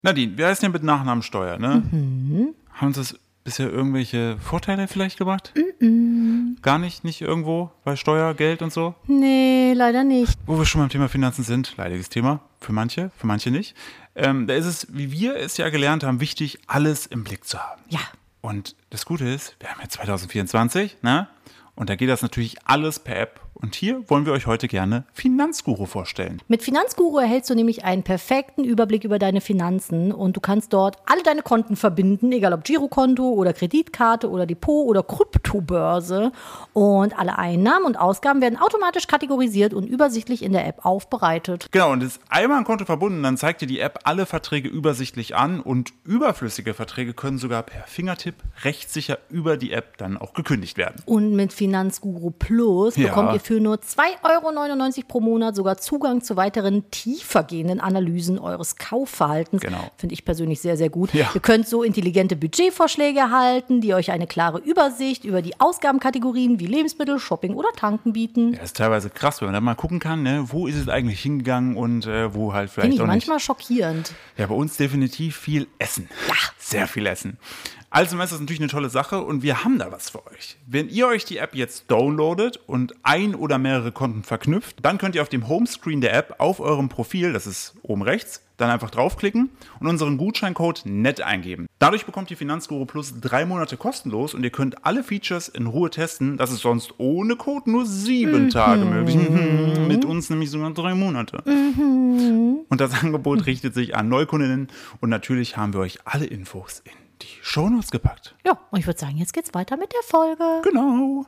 Nadine, wir heißen ja mit Nachnamen Steuer, ne? Haben uns das bisher irgendwelche Vorteile vielleicht gebracht? Gar nicht? Nicht irgendwo bei Steuer, Geld und so? Nee, leider nicht. Wo wir schon beim Thema Finanzen sind, leidiges Thema, für manche nicht. Da ist es, wie wir es ja gelernt haben, wichtig, alles im Blick zu haben. Ja. Und das Gute ist, wir haben jetzt 2024, ne? Und da geht das natürlich alles per App. Und hier wollen wir euch heute gerne Finanzguru vorstellen. Mit Finanzguru erhältst du nämlich einen perfekten Überblick über deine Finanzen und du kannst dort alle deine Konten verbinden, egal ob Girokonto oder Kreditkarte oder Depot oder Kryptobörse. Und alle Einnahmen und Ausgaben werden automatisch kategorisiert und übersichtlich in der App aufbereitet. Genau, und ist einmal ein Konto verbunden, dann zeigt dir die App alle Verträge übersichtlich an und überflüssige Verträge können sogar per Fingertipp rechtssicher über die App dann auch gekündigt werden. Und mit Finanzguru Plus bekommt ihr für nur 2,99 € pro Monat sogar Zugang zu weiteren tiefergehenden Analysen eures Kaufverhaltens. Genau. Finde ich persönlich sehr, sehr gut. Ja. Ihr könnt so intelligente Budgetvorschläge erhalten, die euch eine klare Übersicht über die Ausgabenkategorien wie Lebensmittel, Shopping oder Tanken bieten. Ja, ist teilweise krass, wenn man da mal gucken kann, ne, wo ist es eigentlich hingegangen und wo halt vielleicht Finde ich auch nicht. manchmal schockierend. Ja, bei uns definitiv viel Essen. Ja. Sehr viel Essen. Also ist das natürlich eine tolle Sache und wir haben da was für euch. Wenn ihr euch die App jetzt downloadet und ein oder mehrere Konten verknüpft, dann könnt ihr auf dem Homescreen der App auf eurem Profil, das ist oben rechts, dann einfach draufklicken und unseren Gutscheincode NET eingeben. Dadurch bekommt ihr Finanzguru Plus 3 Monate kostenlos und ihr könnt alle Features in Ruhe testen. Das ist sonst ohne Code nur 7 Tage möglich. Mit uns nämlich sogar 3 Monate. Und das Angebot richtet sich an Neukundinnen und natürlich haben wir euch alle Infos in die Shownotes gepackt. Ja, und ich würde sagen, jetzt geht's weiter mit der Folge. Genau.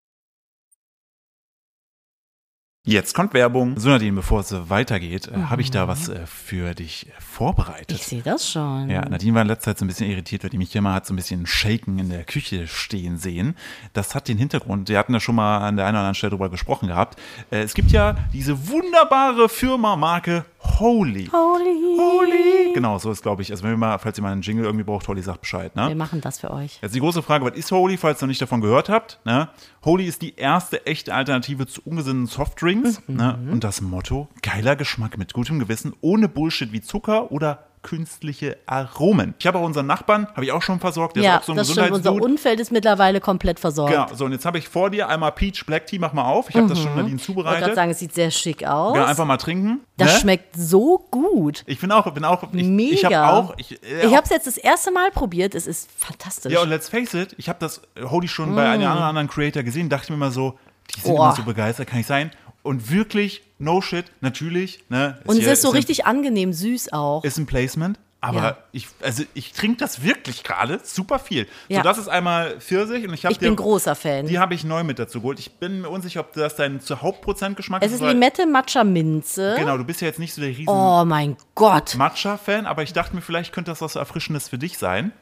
Jetzt kommt Werbung. So, Nadine, bevor es weitergeht, habe ich da was für dich vorbereitet. Ich sehe das schon. Ja, Nadine war in letzter Zeit so ein bisschen irritiert, weil die mich immer hat so ein bisschen Shaken in der Küche stehen sehen. Das hat den Hintergrund, wir hatten da schon mal an der einen oder anderen Stelle drüber gesprochen gehabt. Es gibt ja diese wunderbare Firma-Marke Holy. Holy. Genau, so ist, glaube ich. Also, falls ihr mal einen Jingle irgendwie braucht, Holy sagt Bescheid, ne? Wir machen das für euch. Jetzt die große Frage, was ist Holy, falls ihr noch nicht davon gehört habt? Ne? Holy ist die erste echte Alternative zu ungesunden Softdrinks. Ne? Und das Motto, geiler Geschmack mit gutem Gewissen, ohne Bullshit wie Zucker oder künstliche Aromen. Ich habe auch unseren Nachbarn, habe ich auch schon versorgt, der ist auch so ein das stimmt. Unser Umfeld ist mittlerweile komplett versorgt. Genau, so und jetzt habe ich vor dir einmal Peach Black Tea, mach mal auf. Ich habe das schon Nadine Ich wollte zubereitet. gerade sagen, es sieht sehr schick aus. Ja, einfach mal trinken. Das ne? schmeckt so gut. Ich bin auch, Mega. ich habe auch. Ich habe es jetzt das erste Mal probiert. Es ist fantastisch. Ja, und let's face it, ich habe das Holy schon bei einem anderen Creator gesehen, dachte mir immer so, die sind immer so begeistert, kann ich sein. Und wirklich, no shit, natürlich. Ne, und es ist so richtig angenehm süß auch. Ist ein Placement. Aber ich trinke das wirklich gerade super viel. Ja. So, das ist einmal Pfirsich und ich bin großer Fan. Die habe ich neu mit dazu geholt. Ich bin mir unsicher, ob das dein Hauptprozentgeschmack ist. Es ist Limette, Matcha, Minze. Genau, du bist ja jetzt nicht so der riesen Oh mein Gott. Matcha-Fan, aber ich dachte mir, vielleicht könnte das was Erfrischendes für dich sein.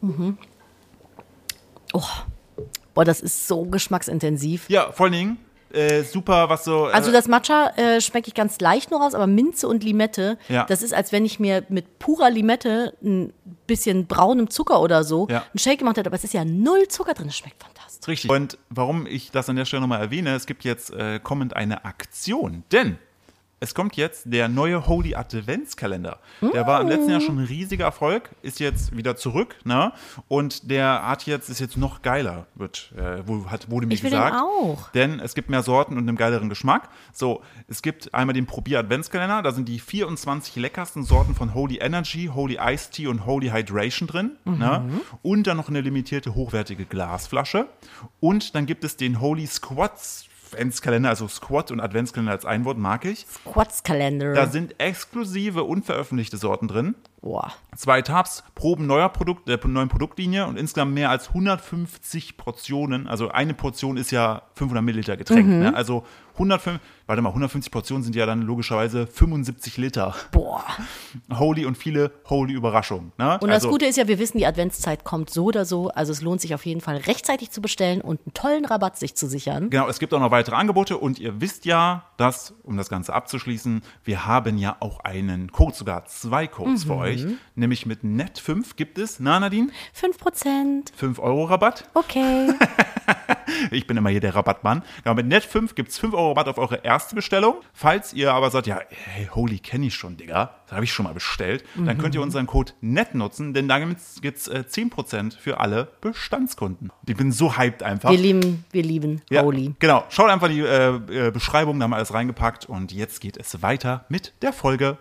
Oh. Boah, das ist so geschmacksintensiv. Ja, vor allen Dingen super, was so. Also das Matcha schmecke ich ganz leicht nur raus, aber Minze und Limette, das ist, als wenn ich mir mit purer Limette ein bisschen braunem Zucker oder so einen Shake gemacht hätte, aber es ist ja 0 Zucker drin, das schmeckt fantastisch. Richtig. Und warum ich das an der Stelle nochmal erwähne, es gibt jetzt kommend eine Aktion, denn es kommt jetzt der neue Holy Adventskalender. Der war im letzten Jahr schon ein riesiger Erfolg, ist jetzt wieder zurück, ne? Und der ist jetzt noch geiler, wurde mir gesagt. Den auch. Denn es gibt mehr Sorten und einen geileren Geschmack. So, es gibt einmal den Probier Adventskalender, da sind die 24 leckersten Sorten von Holy Energy, Holy Iced Tea und Holy Hydration drin. Ne? Und dann noch eine limitierte hochwertige Glasflasche. Und dann gibt es den Holy Squats Adventskalender, also Squat und Adventskalender als ein Wort, mag ich. Squats-Kalender. Da sind exklusive, unveröffentlichte Sorten drin. Boah. 2 Tabs, Proben neuen Produktlinie und insgesamt mehr als 150 Portionen. Also eine Portion ist ja 500 Milliliter Getränk. Ne? Also 150 Portionen sind ja dann logischerweise 75 Liter. Boah. Holy und viele Holy-Überraschungen. Ne? Und das Gute ist ja, wir wissen, die Adventszeit kommt so oder so. Also es lohnt sich auf jeden Fall rechtzeitig zu bestellen und einen tollen Rabatt sich zu sichern. Genau, es gibt auch noch weitere Angebote und ihr wisst ja, dass, um das Ganze abzuschließen, wir haben ja auch einen Code, sogar 2 Codes für euch. Nämlich mit NET5 gibt es, Nadine? 5%. 5 € Rabatt. Okay. Ich bin immer hier der Rabattmann. Genau, mit Net5 gibt es 5 € Rabatt auf eure erste Bestellung. Falls ihr aber sagt, ja, hey, Holy kenne ich schon, Digga, das habe ich schon mal bestellt, dann könnt ihr unseren Code NET nutzen, denn da gibt es 10% für alle Bestandskunden. Ich bin so hyped einfach. Wir lieben Ja, Holy. genau, schaut einfach die Beschreibung, da haben wir alles reingepackt und jetzt geht es weiter mit der Folge.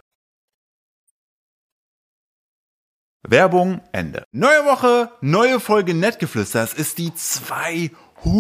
Werbung, Ende. Neue Woche, neue Folge Nettgeflüster. Es ist die 200.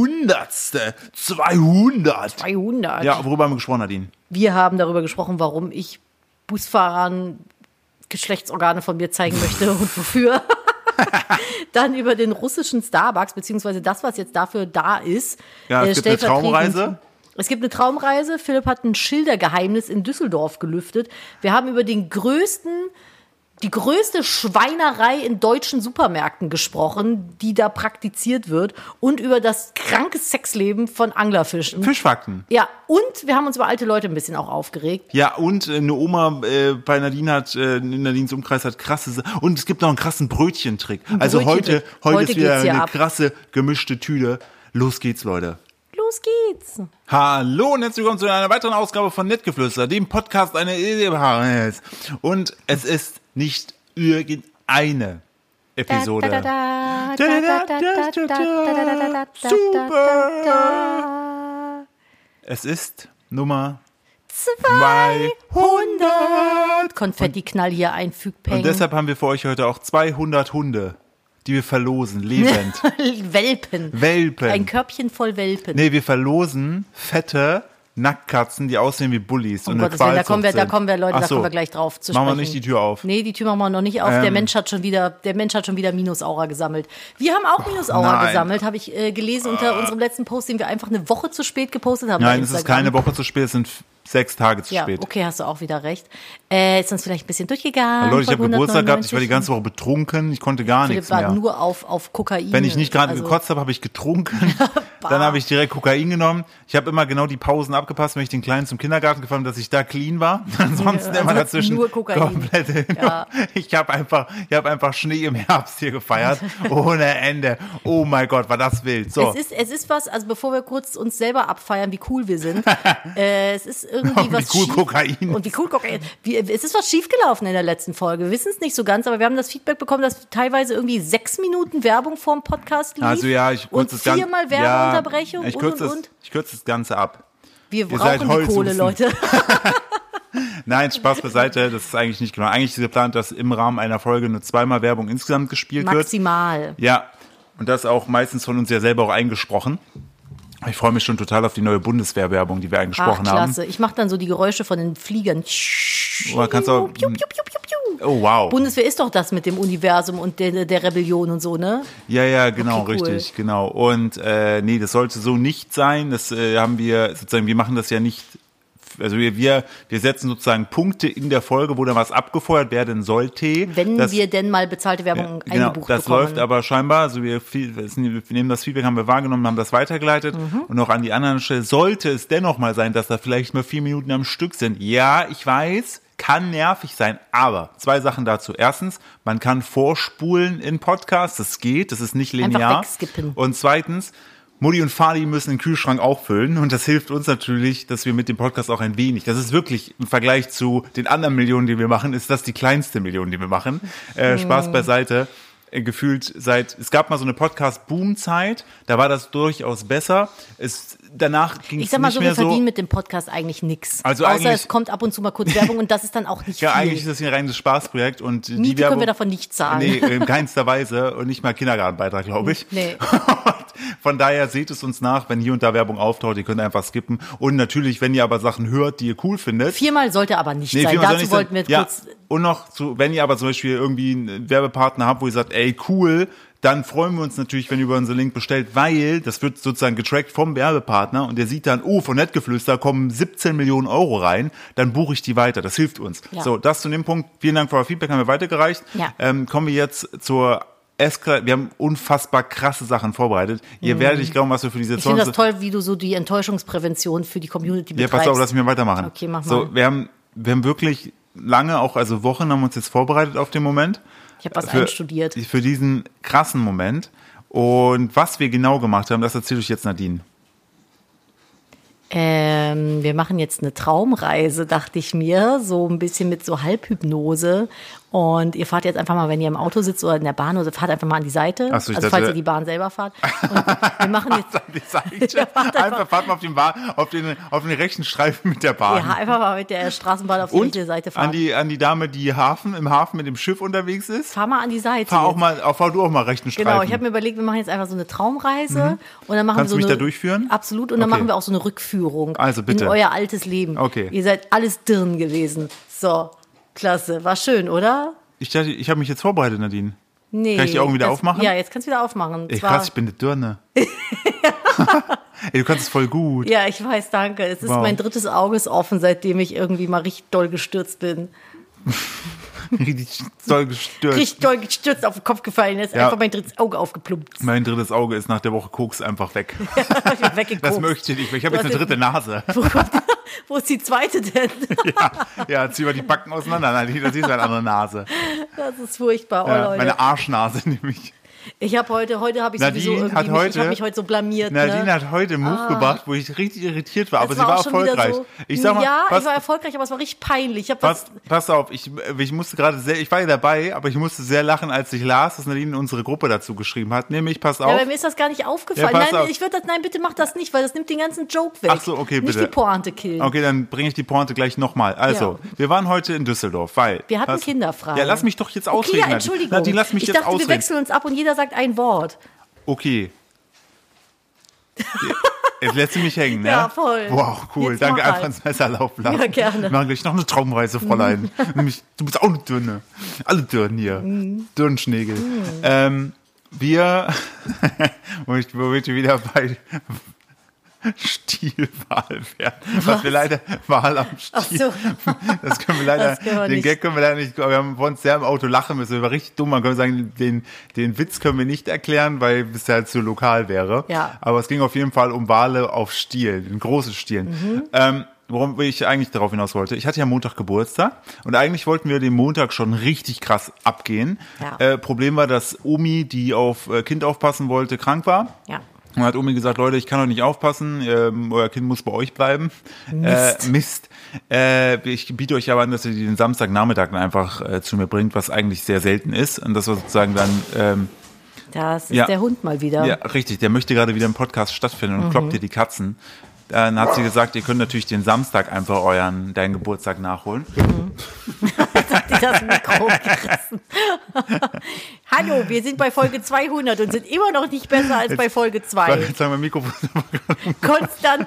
200. Ja, worüber haben wir gesprochen, Nadine? Wir haben darüber gesprochen, warum ich Busfahrern Geschlechtsorgane von mir zeigen möchte und wofür. Dann über den russischen Starbucks, beziehungsweise das, was jetzt dafür da ist. Ja, es gibt eine Traumreise. Es gibt eine Traumreise. Philipp hat ein Schildergeheimnis in Düsseldorf gelüftet. Wir haben über die größte Schweinerei in deutschen Supermärkten gesprochen, die da praktiziert wird, und über das kranke Sexleben von Anglerfischen. Fischfakten. Ja, und wir haben uns über alte Leute ein bisschen auch aufgeregt. Ja, und eine Oma bei Nadine in Nadines Umkreis hat und es gibt noch einen krassen Brötchentrick. Also heute ist wieder eine krasse gemischte Tüte. Los geht's, Leute. Los geht's. Hallo und herzlich willkommen zu einer weiteren Ausgabe von Nettgeflüster, dem Podcast und es ist nicht irgendeine Episode. Super. Es ist Nummer 200. Konfettiknall hier einfügt. Und deshalb haben wir für euch heute auch 200 Hunde, die wir verlosen, lebend. Welpen. Ein Körbchen voll Welpen. Nee, wir verlosen fette Nacktkatzen, die aussehen wie Bullies. Und Gottes Willen, da kommen wir, Leute, da kommen wir gleich drauf zu sprechen. Machen wir nicht die Tür auf. Nee, die Tür machen wir noch nicht auf. Der Mensch hat schon wieder Minusaura gesammelt. Wir haben auch Minusaura gesammelt, habe ich gelesen unter unserem letzten Post, den wir einfach eine Woche zu spät gepostet haben. Nein, es ist keine Woche zu spät, es sind 6 Tage zu spät. Okay, hast du auch wieder recht. Ist uns vielleicht ein bisschen durchgegangen. Leute, ich habe Geburtstag gehabt, ich war die ganze Woche betrunken, ich konnte gar nichts mehr. Philipp war nur auf Kokain. Wenn ich nicht gerade gekotzt habe, habe ich getrunken. Dann habe ich direkt Kokain genommen. Ich habe immer genau die Pausen abgepasst, wenn ich den Kleinen zum Kindergarten gefahren habe, dass ich da clean war. Ansonsten immer dazwischen nur Kokain. Komplett. Ja. Ich habe einfach Schnee im Herbst hier gefeiert. Ohne Ende. Oh mein Gott, war das wild. So. Es ist was, also bevor wir kurz uns selber abfeiern, wie cool wir sind. Es ist irgendwie was wie cool Kokain. Und wie cool Kokain. Es ist was schiefgelaufen in der letzten Folge. Wir wissen es nicht so ganz, aber wir haben das Feedback bekommen, dass teilweise irgendwie 6 Minuten Werbung vorm Podcast lief. Also ja, und 4-mal Werbeunterbrechung ich kürze das Ganze ab. Wir brauchen die Kohle, Leute. Nein, Spaß beiseite, das ist eigentlich nicht genau. Eigentlich ist geplant, dass im Rahmen einer Folge nur 2-mal Werbung insgesamt gespielt wird. Maximal. Ja, und das auch meistens von uns ja selber auch eingesprochen. Ich freue mich schon total auf die neue Bundeswehrwerbung, die wir eingesprochen haben. Klasse. Ich mache dann so die Geräusche von den Fliegern. Oder kannst du auch, oh, wow. Bundeswehr ist doch das mit dem Universum und der Rebellion und so, ne? Ja, genau, okay, cool. Richtig, genau. Und nee, das sollte so nicht sein. Das haben wir sozusagen, wir machen das ja nicht. Also wir setzen sozusagen Punkte in der Folge, wo dann was abgefeuert werden sollte. Wenn wir denn mal bezahlte Werbung eingebucht das bekommen. läuft aber scheinbar, also wir nehmen das Feedback, haben wir wahrgenommen, haben das weitergeleitet und auch an die anderen Stellen. Sollte es dennoch mal sein, dass da vielleicht mal 4 Minuten am Stück sind. Ja, ich weiß, kann nervig sein, aber 2 Sachen dazu. Erstens, man kann vorspulen in Podcasts, das geht, das ist nicht linear. Einfach wegskippen. Und zweitens, Mutti und Fadi müssen den Kühlschrank auch füllen und das hilft uns natürlich, dass wir mit dem Podcast auch ein wenig, das ist wirklich im Vergleich zu den anderen Millionen, die wir machen, ist das die kleinste Million, die wir machen. Spaß beiseite. Gefühlt es gab mal so eine Podcast-Boom-Zeit, da war das durchaus besser. Danach ging es nicht mehr so. Ich sag mal so, wir verdienen mit dem Podcast eigentlich nichts. Also außer es kommt ab und zu mal kurz Werbung und das ist dann auch nicht viel. Ja, eigentlich ist das hier ein reines Spaßprojekt. Und Miete können wir davon nicht zahlen. Nee, in keinster Weise und nicht mal Kindergartenbeitrag, glaube ich. Nee. Von daher seht es uns nach, wenn hier und da Werbung auftaucht, ihr könnt einfach skippen. Und natürlich, wenn ihr aber Sachen hört, die ihr cool findet. 4-mal sollte aber nicht sein. Dazu wollten wir kurz... Und noch, wenn ihr aber zum Beispiel irgendwie einen Werbepartner habt, wo ihr sagt, ey, cool, dann freuen wir uns natürlich, wenn ihr über unseren Link bestellt, weil das wird sozusagen getrackt vom Werbepartner und der sieht dann, von Nettgeflüster kommen 17 Millionen Euro rein, dann buche ich die weiter. Das hilft uns. Ja. So, das zu dem Punkt. Vielen Dank für euer Feedback, haben wir weitergereicht. Ja. Kommen wir jetzt zur wir haben unfassbar krasse Sachen vorbereitet. Ihr werdet nicht glauben, was wir für diese Ich finde das toll, wie du so die Enttäuschungsprävention für die Community betreibst. Ja, pass auf, lass mich mal weitermachen. Okay, mach mal. So, wir haben wirklich lange, auch also Wochen, haben wir uns jetzt vorbereitet auf den Moment. Ich habe was einstudiert. Für diesen krassen Moment. Und was wir genau gemacht haben, das erzählt euch jetzt Nadine. Wir machen jetzt eine Traumreise, dachte ich mir, so ein bisschen mit so Halbhypnose. Und ihr fahrt jetzt einfach mal, wenn ihr im Auto sitzt oder in der Bahn, oder fahrt einfach mal an die Seite. Ach so, ich also dachte, falls ihr die Bahn selber fahrt. Und wir machen jetzt an die Seite. Einfach fahrt mal auf den rechten Streifen mit der Bahn. ja, einfach mal mit der Straßenbahn auf die rechte Seite fahren. An die Dame, die im Hafen mit dem Schiff unterwegs ist. Fahr mal an die Seite. Fahr du auch mal rechten Streifen. Genau, ich habe mir überlegt, wir machen jetzt einfach so eine Traumreise. Und dann machen Kannst wir so du mich eine, da durchführen? Absolut. Und dann machen wir auch so eine Rückführung Also bitte. in euer altes Leben. Okay. Ihr seid alles Dirn gewesen. So, klasse. War schön, oder? Ich habe mich jetzt vorbereitet, Nadine. Nee. Kann ich die Augen wieder aufmachen? Ja, jetzt kannst du wieder aufmachen. Ey, krass, ich bin eine Dirne. Ey, du kannst es voll gut. Ja, ich weiß, danke. Es ist mein drittes Auge ist offen, seitdem ich irgendwie mal richtig doll gestürzt bin. Richtig doll gestürzt. Richtig doll gestürzt, auf den Kopf gefallen. Ist einfach mein drittes Auge aufgeplumpt. Mein drittes Auge ist nach der Woche Koks einfach weg. Ich bin weggekokst. Das möchte ich nicht. Ich habe jetzt eine dritte Nase. Wo ist die zweite denn? Ja, zieh mal die Backen auseinander. Nein, das ist eine andere Nase. Das ist furchtbar, Ja, Leute. meine Arschnase nämlich. Ich habe heute habe ich Nadine sowieso hat irgendwie, heute- ich habe mich heute so blamiert. Nadine ne? hat heute einen Move gebracht, wo ich richtig irritiert war, aber Es sie war auch schon wieder erfolgreich. So, Ich sag mal, ja, was, ich war erfolgreich, aber es war richtig peinlich. Ich hab pass auf, ich musste gerade ich war ja dabei, aber ich musste sehr lachen, als ich las, dass Nadine unsere Gruppe dazu geschrieben hat. Nämlich, pass auf. ja, aber mir ist das gar nicht aufgefallen. Ja, pass nein, auf. nein, bitte mach das nicht, weil das nimmt den ganzen Joke weg. Ach so, okay, nicht bitte. die Pointe killen. Okay, dann bringe ich die Pointe gleich nochmal. Also, wir waren heute in Düsseldorf, weil... Wir hatten kinderfrei. Ja, lass mich doch jetzt Okay, ausreden, ja, Nadine. Entschuldigung. Nadine, lass mich ich jetzt dachte, ausreden. wir wechseln uns ab und jeder sagt ein Wort. Okay. Jetzt lässt du mich hängen, ne? Ja, voll. Wow, cool. Jetzt Danke, mach einfach halt. ins Messer laufen lassen. Ja, gerne. Wir machen gleich noch eine Traumreise, Fräulein. Nämlich, du bist auch eine Dürne. Alle Dürren hier. Dürrenschnägel. Wir, wo wir wieder bei Stielwahl wären. Was wir leider, Wahl am Stiel. Ach so. Das können wir leider, Das können wir den nicht. Gag können wir leider nicht, wir haben vor uns sehr im Auto lachen müssen. Wir waren richtig dumm. Man könnte sagen, den Witz können wir nicht erklären, weil es halt zu lokal wäre. Ja. Aber es ging auf jeden Fall um Wale auf Stiel, in großen Stielen. Worum ich eigentlich darauf hinaus wollte. Ich hatte ja Montag Geburtstag und eigentlich wollten wir den Montag schon richtig krass abgehen. Ja. Problem war, dass Omi, die auf Kind aufpassen wollte, krank war. Ja. Und hat Omi gesagt, Leute, ich kann euch nicht aufpassen, euer Kind muss bei euch bleiben. Mist. Ich biete euch aber an, dass ihr den Samstagnachmittag dann einfach zu mir bringt, was eigentlich sehr selten ist. Und das war sozusagen dann... Das ist Ja. der Hund mal wieder. Ja, richtig. Der möchte gerade wieder im Podcast stattfinden und kloppt dir die Katzen. Dann hat sie gesagt, ihr könnt natürlich den Samstag einfach deinen Geburtstag nachholen. Hat die das Mikro gerissen. Hallo, wir sind bei Folge 200 und sind immer noch nicht besser als bei Folge 2. Jetzt sagen wir Mikrofon. Konstant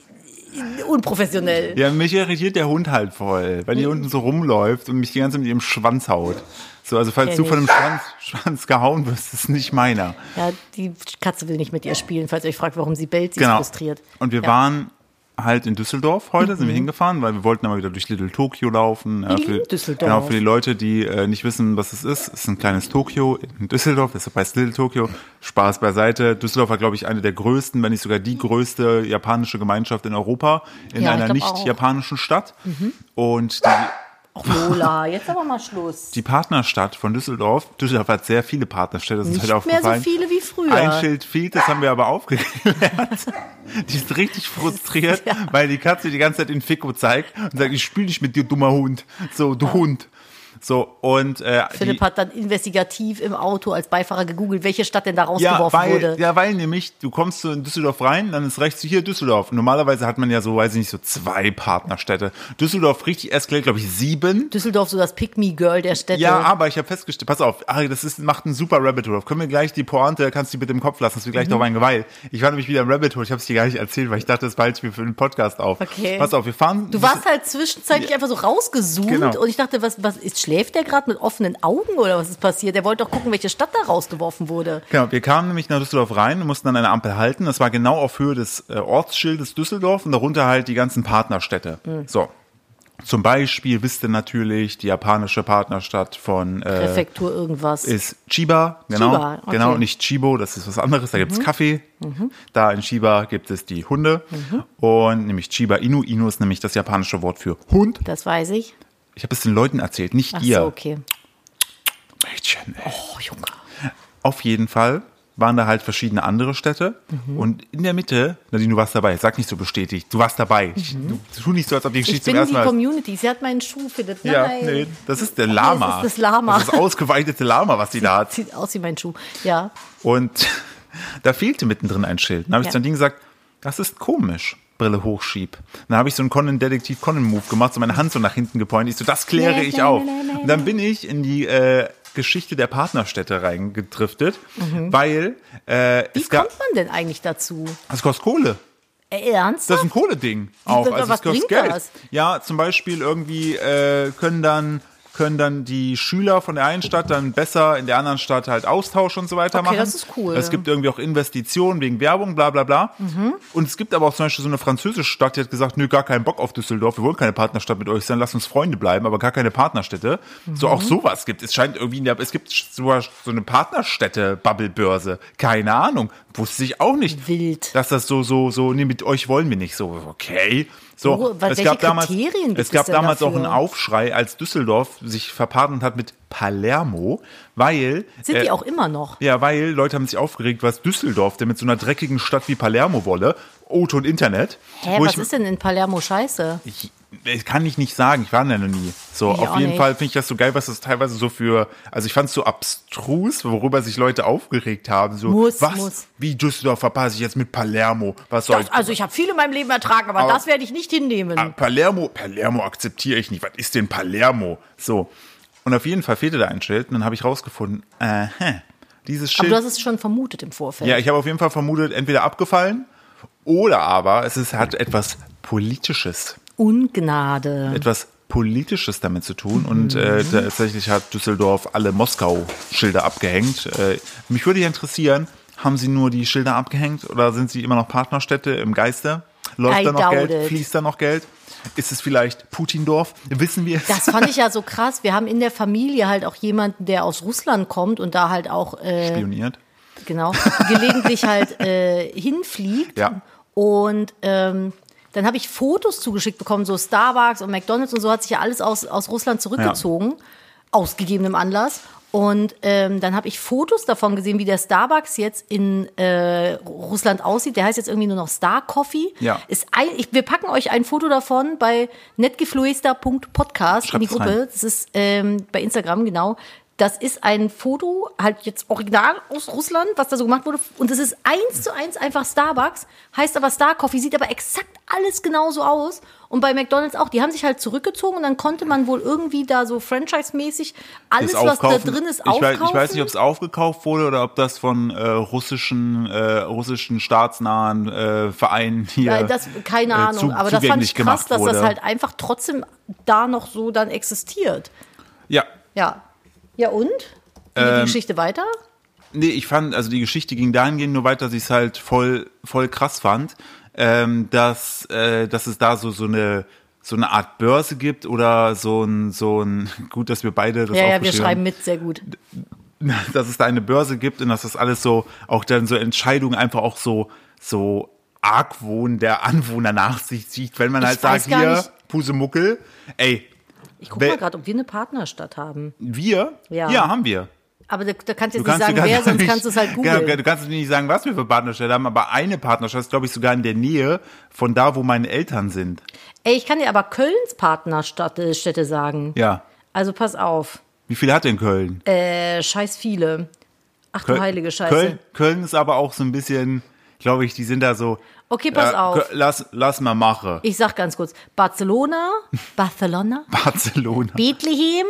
unprofessionell. Ja, mich irritiert der Hund halt voll, weil die unten so rumläuft und mich die ganze Zeit mit ihrem Schwanz haut. So, also falls Kenn du von ich. einem Schwanz gehauen wirst, ist nicht meiner. Ja, die Katze will nicht mit ihr spielen. Falls ihr euch fragt, warum sie bellt, sie Genau. ist frustriert. Und wir Ja. waren halt in Düsseldorf heute, sind wir hingefahren, weil wir wollten aber wieder durch Little Tokyo laufen. In Düsseldorf. Genau, für die Leute, die nicht wissen, was es ist ein kleines Tokio in Düsseldorf, deshalb heißt Little Tokyo. Spaß beiseite. Düsseldorf war, glaube ich, eine der größten, wenn nicht sogar die größte japanische Gemeinschaft in Europa, in Ja, ich einer glaub nicht auch. japanischen Stadt. Und Ach Lola, jetzt aber mal Schluss. die Partnerstadt von Düsseldorf hat sehr viele Partnerstädte, das ist Nicht halt mehr so aufgefallen. viele wie früher. Ein Schild fehlt, das haben wir aber aufgeklärt. Die ist richtig frustriert, weil die Katze die ganze Zeit den Ficko zeigt und sagt, ich spiele nicht mit dir, dummer Hund. So, du Hund. So, und Philipp hat dann investigativ im Auto als Beifahrer gegoogelt, welche Stadt denn da rausgeworfen wurde. weil nämlich, du kommst so in Düsseldorf rein, dann ist rechts hier Düsseldorf. Normalerweise hat man ja so, weiß ich nicht, so 2 Partnerstädte. Düsseldorf richtig eskaliert, glaube ich, 7. Düsseldorf so das Pick-Me-Girl der Städte. Ja, aber ich habe festgestellt, pass auf, macht einen super Rabbit Hole. Können wir gleich die Pointe, kannst du die bitte im Kopf lassen, dass wir gleich drauf eingehen, weil ich war nämlich wieder im Rabbit Hole, ich habe es dir gar nicht erzählt, weil ich dachte, das behalte ich mir für den Podcast auf. Okay. Pass auf, wir fahren. Du warst halt zwischenzeitlich einfach so rausgezoomt Genau. und ich dachte, was schläft der gerade mit offenen Augen oder was ist passiert? Der wollte doch gucken, welche Stadt da rausgeworfen wurde. Genau, wir kamen nämlich nach Düsseldorf rein und mussten an einer Ampel halten. Das war genau auf Höhe des Ortsschildes Düsseldorf und darunter halt die ganzen Partnerstädte. So. Zum Beispiel wisst ihr natürlich, die japanische Partnerstadt von Präfektur irgendwas. ist Chiba, genau. Chiba, okay. Genau, nicht Chibo, das ist was anderes, da gibt's Kaffee. Da in Chiba gibt es die Hunde. Und nämlich Chiba Inu. Inu ist nämlich das japanische Wort für Hund. Das weiß ich. Ich habe es den Leuten erzählt, nicht Ach dir. so, okay. Mädchen, ey. Oh, Junge. Auf jeden Fall waren da halt verschiedene andere Städte. Und in der Mitte, Nadine, du warst dabei, sag nicht so bestätigt, du warst dabei. Du tu nicht so, als ob die Geschichte zum ersten Mal... Ich bin die Community, sie hat meinen Schuh, Philipp. Nein. Ja, nee, das ist der Lama. Das ist das Lama. Das ist das ausgeweitete Lama, was die da hat. Sieht aus wie mein Schuh, ja. Und da fehlte mittendrin ein Schild. Dann habe ich Ja. zu Nadine gesagt, das ist komisch. Brille hochschieb. Dann habe ich so einen Conan-Detektiv-Conan-Move gemacht, so meine Hand so nach hinten gepointet. Ich so, das kläre ich auf. Und dann bin ich in die Geschichte der Partnerstädte reingedriftet, weil Wie kommt man denn eigentlich dazu? das kostet Kohle. Ernsthaft? Das ist ein Kohle-Ding auch. Was Also es kostet bringt Geld. das? Ja, zum Beispiel irgendwie können dann die Schüler von der einen Stadt dann besser in der anderen Stadt halt Austausch und so weiter Okay, machen. das ist cool. Es gibt irgendwie auch Investitionen wegen Werbung, bla bla bla. Und es gibt aber auch zum Beispiel so eine französische Stadt, die hat gesagt, nö, gar keinen Bock auf Düsseldorf, wir wollen keine Partnerstadt mit euch sein, lasst uns Freunde bleiben, aber gar keine Partnerstädte. So auch sowas gibt es. Scheint irgendwie, es gibt sogar so eine Partnerstädte-Bubble-Börse. Keine Ahnung. Wusste ich auch nicht. Wild. Dass das nee, mit euch wollen wir nicht. So, okay. So, Welche Kriterien gibt es gab es denn damals auch dafür? einen Aufschrei, als Düsseldorf sich verpartnert hat mit Palermo, weil Sind die auch immer noch? ja, weil Leute haben sich aufgeregt, was Düsseldorf denn mit so einer dreckigen Stadt wie Palermo wolle. Auto und Internet. Hä, was ist denn in Palermo scheiße? Kann ich nicht sagen, ich war da noch nie. So, Ich auf auch jeden nicht. Fall finde ich das so geil, was das teilweise so also ich fand es so abstrus, worüber sich Leute aufgeregt haben. So, Muss. Wie Düsseldorf verpasse ich jetzt mit Palermo? Was soll Also ich habe viel in meinem Leben ertragen, aber das werde ich nicht hinnehmen. Palermo akzeptiere ich nicht. Was ist denn Palermo? So. Und auf jeden Fall fehlte da ein Schild. Und dann habe ich rausgefunden, dieses Aber Schild. du hast es schon vermutet im Vorfeld. Ja, ich habe auf jeden Fall vermutet, entweder abgefallen oder aber hat etwas Politisches. Ungnade. Etwas Politisches damit zu tun. Und tatsächlich hat Düsseldorf alle Moskau-Schilder abgehängt. Mich würde ja interessieren, haben Sie nur die Schilder abgehängt oder sind Sie immer noch Partnerstädte im Geiste? Läuft I da noch doubt Geld? it. Fließt da noch Geld? Ist es vielleicht Putindorf? Wissen wir es? Das fand ich ja so krass. Wir haben in der Familie halt auch jemanden, der aus Russland kommt und da halt auch Spioniert. genau, gelegentlich halt hinfliegt. Ja. Und dann habe ich Fotos zugeschickt bekommen, so Starbucks und McDonald's und so hat sich ja alles aus Russland zurückgezogen, aus gegebenem Anlass. Und dann habe ich Fotos davon gesehen, wie der Starbucks jetzt in Russland aussieht. Der heißt jetzt irgendwie nur noch Star Coffee. Ja. Wir packen euch ein Foto davon bei netgefluester.podcast in die Schreibt's Gruppe. rein. Das ist bei Instagram, genau. Das ist ein Foto, halt jetzt original aus Russland, was da so gemacht wurde. Und es ist 1:1 einfach Starbucks, heißt aber Star Coffee, sieht aber exakt alles genauso aus. Und bei McDonald's auch. Die haben sich halt zurückgezogen und dann konnte man wohl irgendwie da so franchise-mäßig alles, was da drin ist, aufkaufen. Ich weiß nicht, ob es aufgekauft wurde oder ob das von russischen staatsnahen Vereinen hier Ja, keine Ahnung, aber das fand ich krass, dass das halt einfach trotzdem da noch so dann existiert. Ja. Ja. Ja und? Wie geht die Geschichte weiter? Nee, ich fand, also die Geschichte ging dahingehend nur weiter, dass ich es halt voll krass fand, dass es da so eine Art Börse gibt oder so ein gut, dass wir beide das Ja, wir aufgeschrieben schreiben haben, mit, sehr gut. dass es da eine Börse gibt und dass das alles so, auch dann so Entscheidungen einfach auch so Argwohn der Anwohner nach sich zieht, wenn man Ich halt weiß sagt, gar hier, nicht. Pusemuckel, ey, Ich gucke mal gerade, ob wir eine Partnerstadt haben. wir? Ja. Ja, haben wir. Aber da kannst du jetzt Du nicht sagen, wer, sonst nicht- kannst du es halt Genau, googeln. du kannst nicht sagen, was wir für Partnerstädte haben, aber eine Partnerstadt ist, glaube ich, sogar in der Nähe von da, wo meine Eltern sind. Ey, ich kann dir aber Kölns Partnerstädte sagen. Ja. Also pass auf. Wie viel hat denn Köln? Scheiß viele. Ach du heilige Scheiße. Köln ist aber auch so ein bisschen, glaube ich, die sind da so. Okay, pass auf. Lass mal machen. Ich sag ganz kurz. Barcelona, Barcelona. Bethlehem,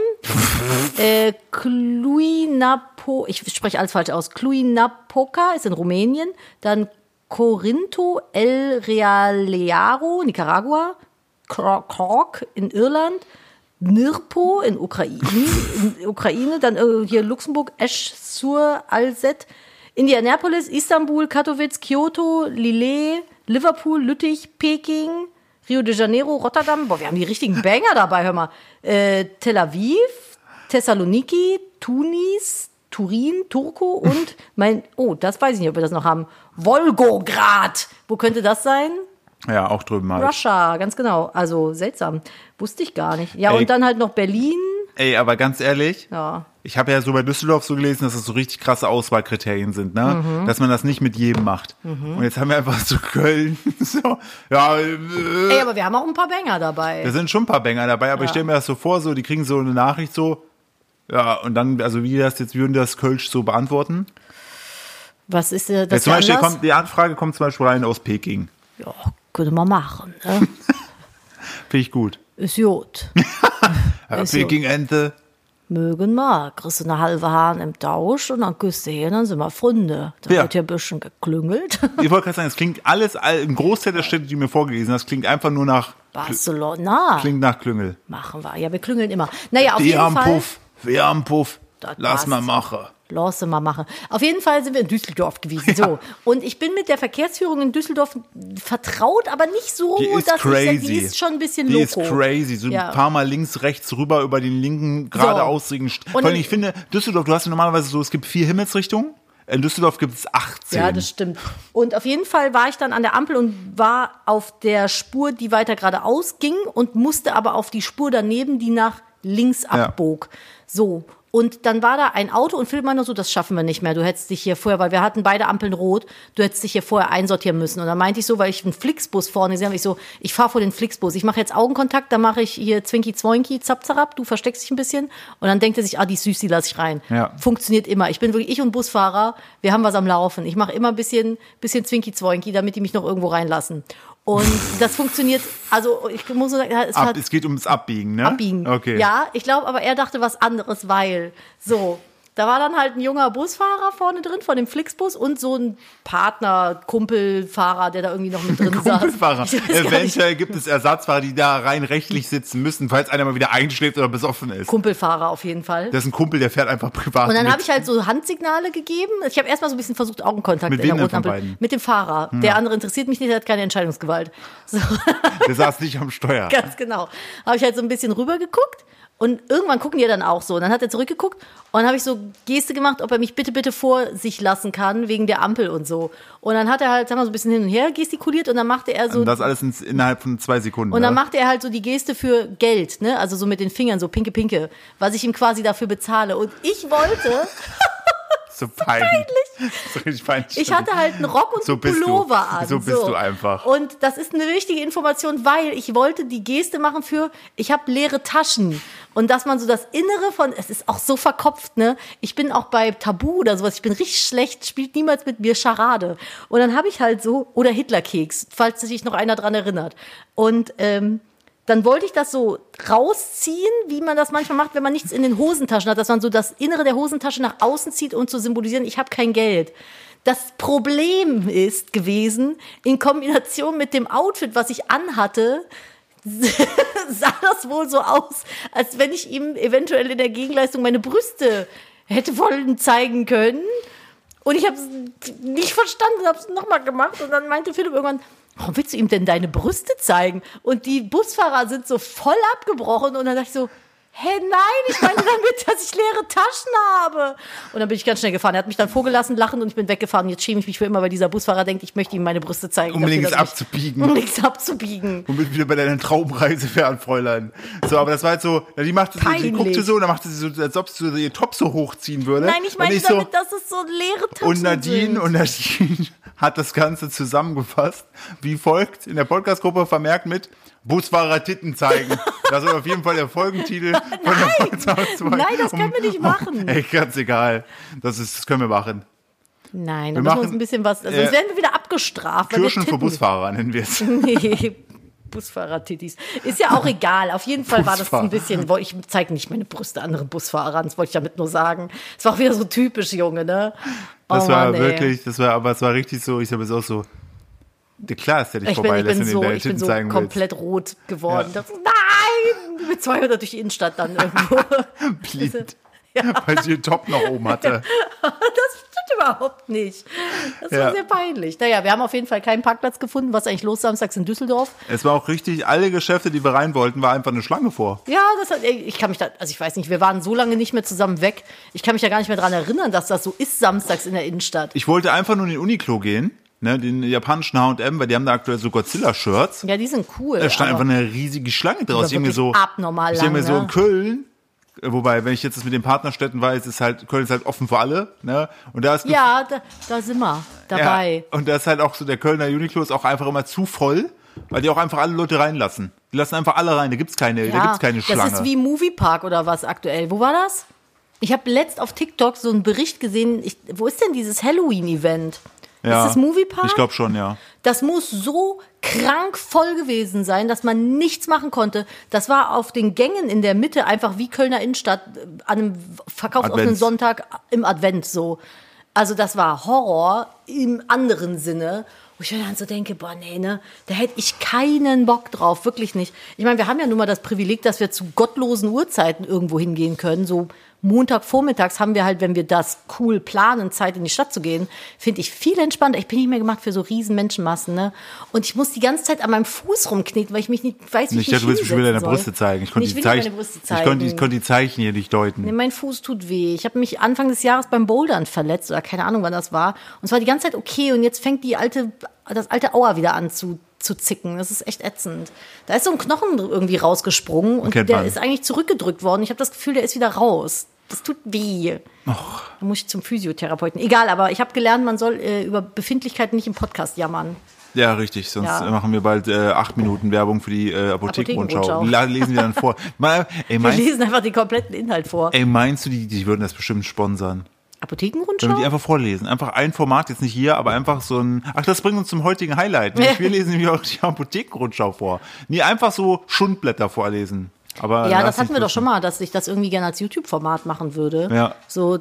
Cluj-Napoca, ich spreche alles falsch aus, Cluj-Napoca ist in Rumänien, dann Corinto, El Realearo, Nicaragua, Cork in Irland, Nirpo in Ukraine, dann hier Luxemburg, Esch-sur-Alzette, Indianapolis, Istanbul, Katowice, Kyoto, Lille, Liverpool, Lüttich, Peking, Rio de Janeiro, Rotterdam. Boah, wir haben die richtigen Banger dabei, hör mal. Tel Aviv, Thessaloniki, Tunis, Turin, Turku und das weiß ich nicht, ob wir das noch haben. Wolgograd. Wo könnte das sein? Ja, auch drüben halt. Russia, ganz genau. Also seltsam. Wusste ich gar nicht. Ja, Ey. und dann halt noch Berlin. Ey, aber ganz ehrlich, Ja. Ich habe ja so bei Düsseldorf so gelesen, dass das so richtig krasse Auswahlkriterien sind, ne? Dass man das nicht mit jedem macht. Und jetzt haben wir einfach so Köln. So, ja, Ey, aber wir haben auch ein paar Banger dabei. da sind schon ein paar Banger dabei, aber ich stelle mir das so vor, so, die kriegen so eine Nachricht so, ja, und dann, also wie würden das Kölsch so beantworten? Was ist das Ja, zum Beispiel anders? die Anfrage kommt zum Beispiel rein aus Peking. Ja, könnte man machen. Ne? Finde ich gut. Ist gut. Ja, Ist so. Peking-Ente. Mögen mal. Kriegst du eine halbe Hahn im Tausch und dann küsst du hin, dann sind wir Freunde. Da Ja. wird hier ein bisschen geklüngelt. Ich wollte gerade sagen, es klingt alles, ein Großteil der Städte, die du mir vorgelesen hast, klingt einfach nur nach, Barcelona. klingt nach Klüngel. Machen wir. Ja, wir klüngeln immer. Naja, auf jeden Fall. Wir am Puff. Das Lass passt. mal machen. Lass mal machen. Auf jeden Fall sind wir in Düsseldorf gewesen. So. Und ich bin mit der Verkehrsführung in Düsseldorf vertraut, aber nicht so, Die ist dass crazy. die ist schon ein bisschen Die ist loco. crazy. So Ja. ein paar Mal links, rechts rüber über den linken, geradeausigen. Vor allem, ich finde, Düsseldorf, du hast ja normalerweise so, es gibt 4 Himmelsrichtungen. In Düsseldorf gibt es 18. Ja, das stimmt. Und auf jeden Fall war ich dann an der Ampel und war auf der Spur, die weiter geradeaus ging und musste aber auf die Spur daneben, die nach links abbog. So. Und dann war da ein Auto und Philipp meinte so, das schaffen wir nicht mehr. Du hättest dich hier vorher, weil wir hatten beide Ampeln rot, du hättest dich hier vorher einsortieren müssen. Und dann meinte ich so, weil ich einen Flixbus vorne gesehen habe, ich fahre vor den Flixbus. Ich mache jetzt Augenkontakt, dann mache ich hier Zwinki, Zwoinki, Zap, Zarab, du versteckst dich ein bisschen. Und dann denkt er sich, die ist süß, die lasse ich rein. Ja. Funktioniert immer. Ich und Busfahrer, wir haben was am Laufen. Ich mache immer ein bisschen Zwinki, Zwoinki, damit die mich noch irgendwo reinlassen. Und das funktioniert, also ich muss nur sagen, Es geht ums Abbiegen, ne? Abbiegen. Okay. Ja, ich glaube, aber er dachte was anderes, weil so, da war dann halt ein junger Busfahrer vorne drin von dem Flixbus und so ein Partner, Kumpelfahrer, der da irgendwie noch mit drin saß. Kumpelfahrer. Ich weiß gar nicht. Eventuell gibt es Ersatzfahrer, die da rein rechtlich sitzen müssen, falls einer mal wieder einschläft oder besoffen ist. Kumpelfahrer auf jeden Fall. Das ist ein Kumpel, der fährt einfach privat Und dann mit. habe ich halt so Handsignale gegeben. Ich habe erstmal so ein bisschen versucht, Augenkontakt Mit in der wem denn roten von Ampel. beiden? Mit dem Fahrer. Der andere interessiert mich nicht, der hat keine Entscheidungsgewalt. So. Der saß nicht am Steuer. Ganz genau. Habe ich halt so ein bisschen rüber geguckt und irgendwann gucken die dann auch so. Und dann hat er zurückgeguckt und dann habe ich so Geste gemacht, ob er mich bitte vor sich lassen kann, wegen der Ampel und so. Und dann hat er halt, haben wir so ein bisschen hin und her gestikuliert und dann machte er so. Und das alles innerhalb von 2 Sekunden. Und dann ne? machte er halt so die Geste für Geld, ne? Also so mit den Fingern, so pinke, was ich ihm quasi dafür bezahle. Und ich wollte. So peinlich. So richtig peinlich. Ich hatte halt einen Rock und So einen bist du. Pullover an. So bist du einfach. Und das ist eine wichtige Information, weil ich wollte die Geste machen für, ich habe leere Taschen. Und dass man so das Innere von, es ist auch so verkopft, ne? Ich bin auch bei Tabu oder sowas, ich bin richtig schlecht, spielt niemals mit mir Charade. Und dann habe ich halt so, oder Hitlerkeks, falls sich noch einer dran erinnert. Und dann wollte ich das so rausziehen, wie man das manchmal macht, wenn man nichts in den Hosentaschen hat, dass man so das Innere der Hosentasche nach außen zieht und zu symbolisieren, ich habe kein Geld. Das Problem ist gewesen, in Kombination mit dem Outfit, was ich anhatte, sah das wohl so aus, als wenn ich ihm eventuell in der Gegenleistung meine Brüste hätte wollen zeigen können. Und ich habe es nicht verstanden, habe es nochmal gemacht. Und dann meinte Philipp irgendwann, warum willst du ihm denn deine Brüste zeigen? Und die Busfahrer sind so voll abgebrochen. Und dann dachte ich so, nein, ich meine damit, dass ich leere Taschen habe. Und dann bin ich ganz schnell gefahren. Er hat mich dann vorgelassen, lachend, und ich bin weggefahren. Jetzt schäme ich mich für immer, weil dieser Busfahrer denkt, ich möchte ihm meine Brüste zeigen. Um nichts dafür, dass abzubiegen. Um nichts abzubiegen. Womit wir wieder bei deiner Traumreise wären, Fräulein. So, aber das war halt so, ja, die Peinlich. guckte so, und dann machte sie so, als ob sie so ihr Top so hochziehen würde. Nein, ich meine damit, dass es so leere Taschen Und sind. Nadine hat das Ganze zusammengefasst, wie folgt, in der Podcast-Gruppe vermerkt mit Busfahrer Titten zeigen. Das ist auf jeden Fall der Folgentitel von der Podcast-Gruppe. Nein, das können wir nicht machen. Ey, ganz egal. Das können wir machen. Nein, Wir da müssen wir uns machen, ein bisschen was, sonst werden wir wieder abgestraft. weil wir Kirschen für Titten- Busfahrer nennen wir es. Nee, Busfahrer-Tittis. Ist ja auch egal. Auf jeden Fall war das Busfahrer. ein bisschen, ich zeige nicht meine Brüste anderen Busfahrern, das wollte ich damit nur sagen. Es war auch wieder so typisch, Junge, ne? Das Oh war Mann, ey. wirklich, es war richtig so, ich habe es auch so, klar ist der dich Ich vorbeilässt, bin wenn so, du deine ich bin Titten so zeigen willst. komplett rot geworden. Ja. Das, nein! Mit 200 durch die Innenstadt dann irgendwo. Blind. Weil sie den Top noch oben hatte. Das stimmt überhaupt nicht. Das war Ja. sehr peinlich. Naja, wir haben auf jeden Fall keinen Parkplatz gefunden. Was ist eigentlich los samstags in Düsseldorf? Es war auch richtig, alle Geschäfte, die wir rein wollten, war einfach eine Schlange vor. Ja, ich kann mich da, also ich weiß nicht, wir waren so lange nicht mehr zusammen weg. Ich kann mich ja gar nicht mehr daran erinnern, dass das so ist samstags in der Innenstadt. Ich wollte einfach nur in den Uniqlo gehen, ne, den japanischen H&M, weil die haben da aktuell so Godzilla-Shirts. Ja, die sind cool. Da stand aber einfach eine riesige Schlange draus. die war Irgendwie so, wirklich abnormal ich denke lang, mir so, ne? in Köln Wobei, wenn ich jetzt das mit den Partnerstädten weiß, Köln ist halt offen für alle, ne? Und da ist Ja, da sind wir dabei. Ja, und da ist halt auch so, der Kölner Uniqlo ist auch einfach immer zu voll, weil die auch einfach alle Leute reinlassen. Die lassen einfach alle rein, da gibt's keine Schlange. Das ist wie Moviepark oder was aktuell. Wo war das? Ich habe letzt auf TikTok so einen Bericht gesehen. Wo ist denn dieses Halloween-Event? Ja, ist das Moviepark? Ich glaube schon, ja. Das muss so krank voll gewesen sein, dass man nichts machen konnte. Das war auf den Gängen in der Mitte einfach wie Kölner Innenstadt an einem verkaufsoffenen Sonntag im Advent so. Also das war Horror im anderen Sinne. Wo ich mir dann so denke, boah, nee, ne, da hätte ich keinen Bock drauf, wirklich nicht. Ich meine, wir haben ja nun mal das Privileg, dass wir zu gottlosen Uhrzeiten irgendwo hingehen können, so Montagvormittags haben wir halt, wenn wir das cool planen, Zeit in die Stadt zu gehen, finde ich viel entspannter. Ich bin nicht mehr gemacht für so riesen Menschenmassen, ne? Und ich muss die ganze Zeit an meinem Fuß rumkneten, weil ich mich nicht weiß, wie ich dachte, du willst mir deine Brüste zeigen. Ich konnte die Zeichen hier nicht deuten. Nee, mein Fuß tut weh. Ich habe mich Anfang des Jahres beim Bouldern verletzt oder keine Ahnung, wann das war. Und es war die ganze Zeit okay und jetzt fängt das alte Aua wieder an zu zicken. Das ist echt ätzend. Da ist so ein Knochen irgendwie rausgesprungen und der ist eigentlich zurückgedrückt worden. Ich habe das Gefühl, der ist wieder raus. Das tut weh. Da muss ich zum Physiotherapeuten. Egal, aber ich habe gelernt, man soll über Befindlichkeiten nicht im Podcast jammern. Ja, richtig. Sonst machen wir bald 8 Minuten Werbung für die Apothekenrundschau. Lesen wir dann vor. Wir lesen einfach den kompletten Inhalt vor. Ey, meinst du, die würden das bestimmt sponsern? Apothekenrundschau? Wenn wir die einfach vorlesen. Einfach ein Format, jetzt nicht hier, aber einfach so ein... Ach, das bringt uns zum heutigen Highlight. Wir lesen nämlich auch die Apothekenrundschau vor. Nee, einfach so Schundblätter vorlesen. Aber ja, das hatten wir doch schon mal, dass ich das irgendwie gerne als YouTube-Format machen würde. Ja. So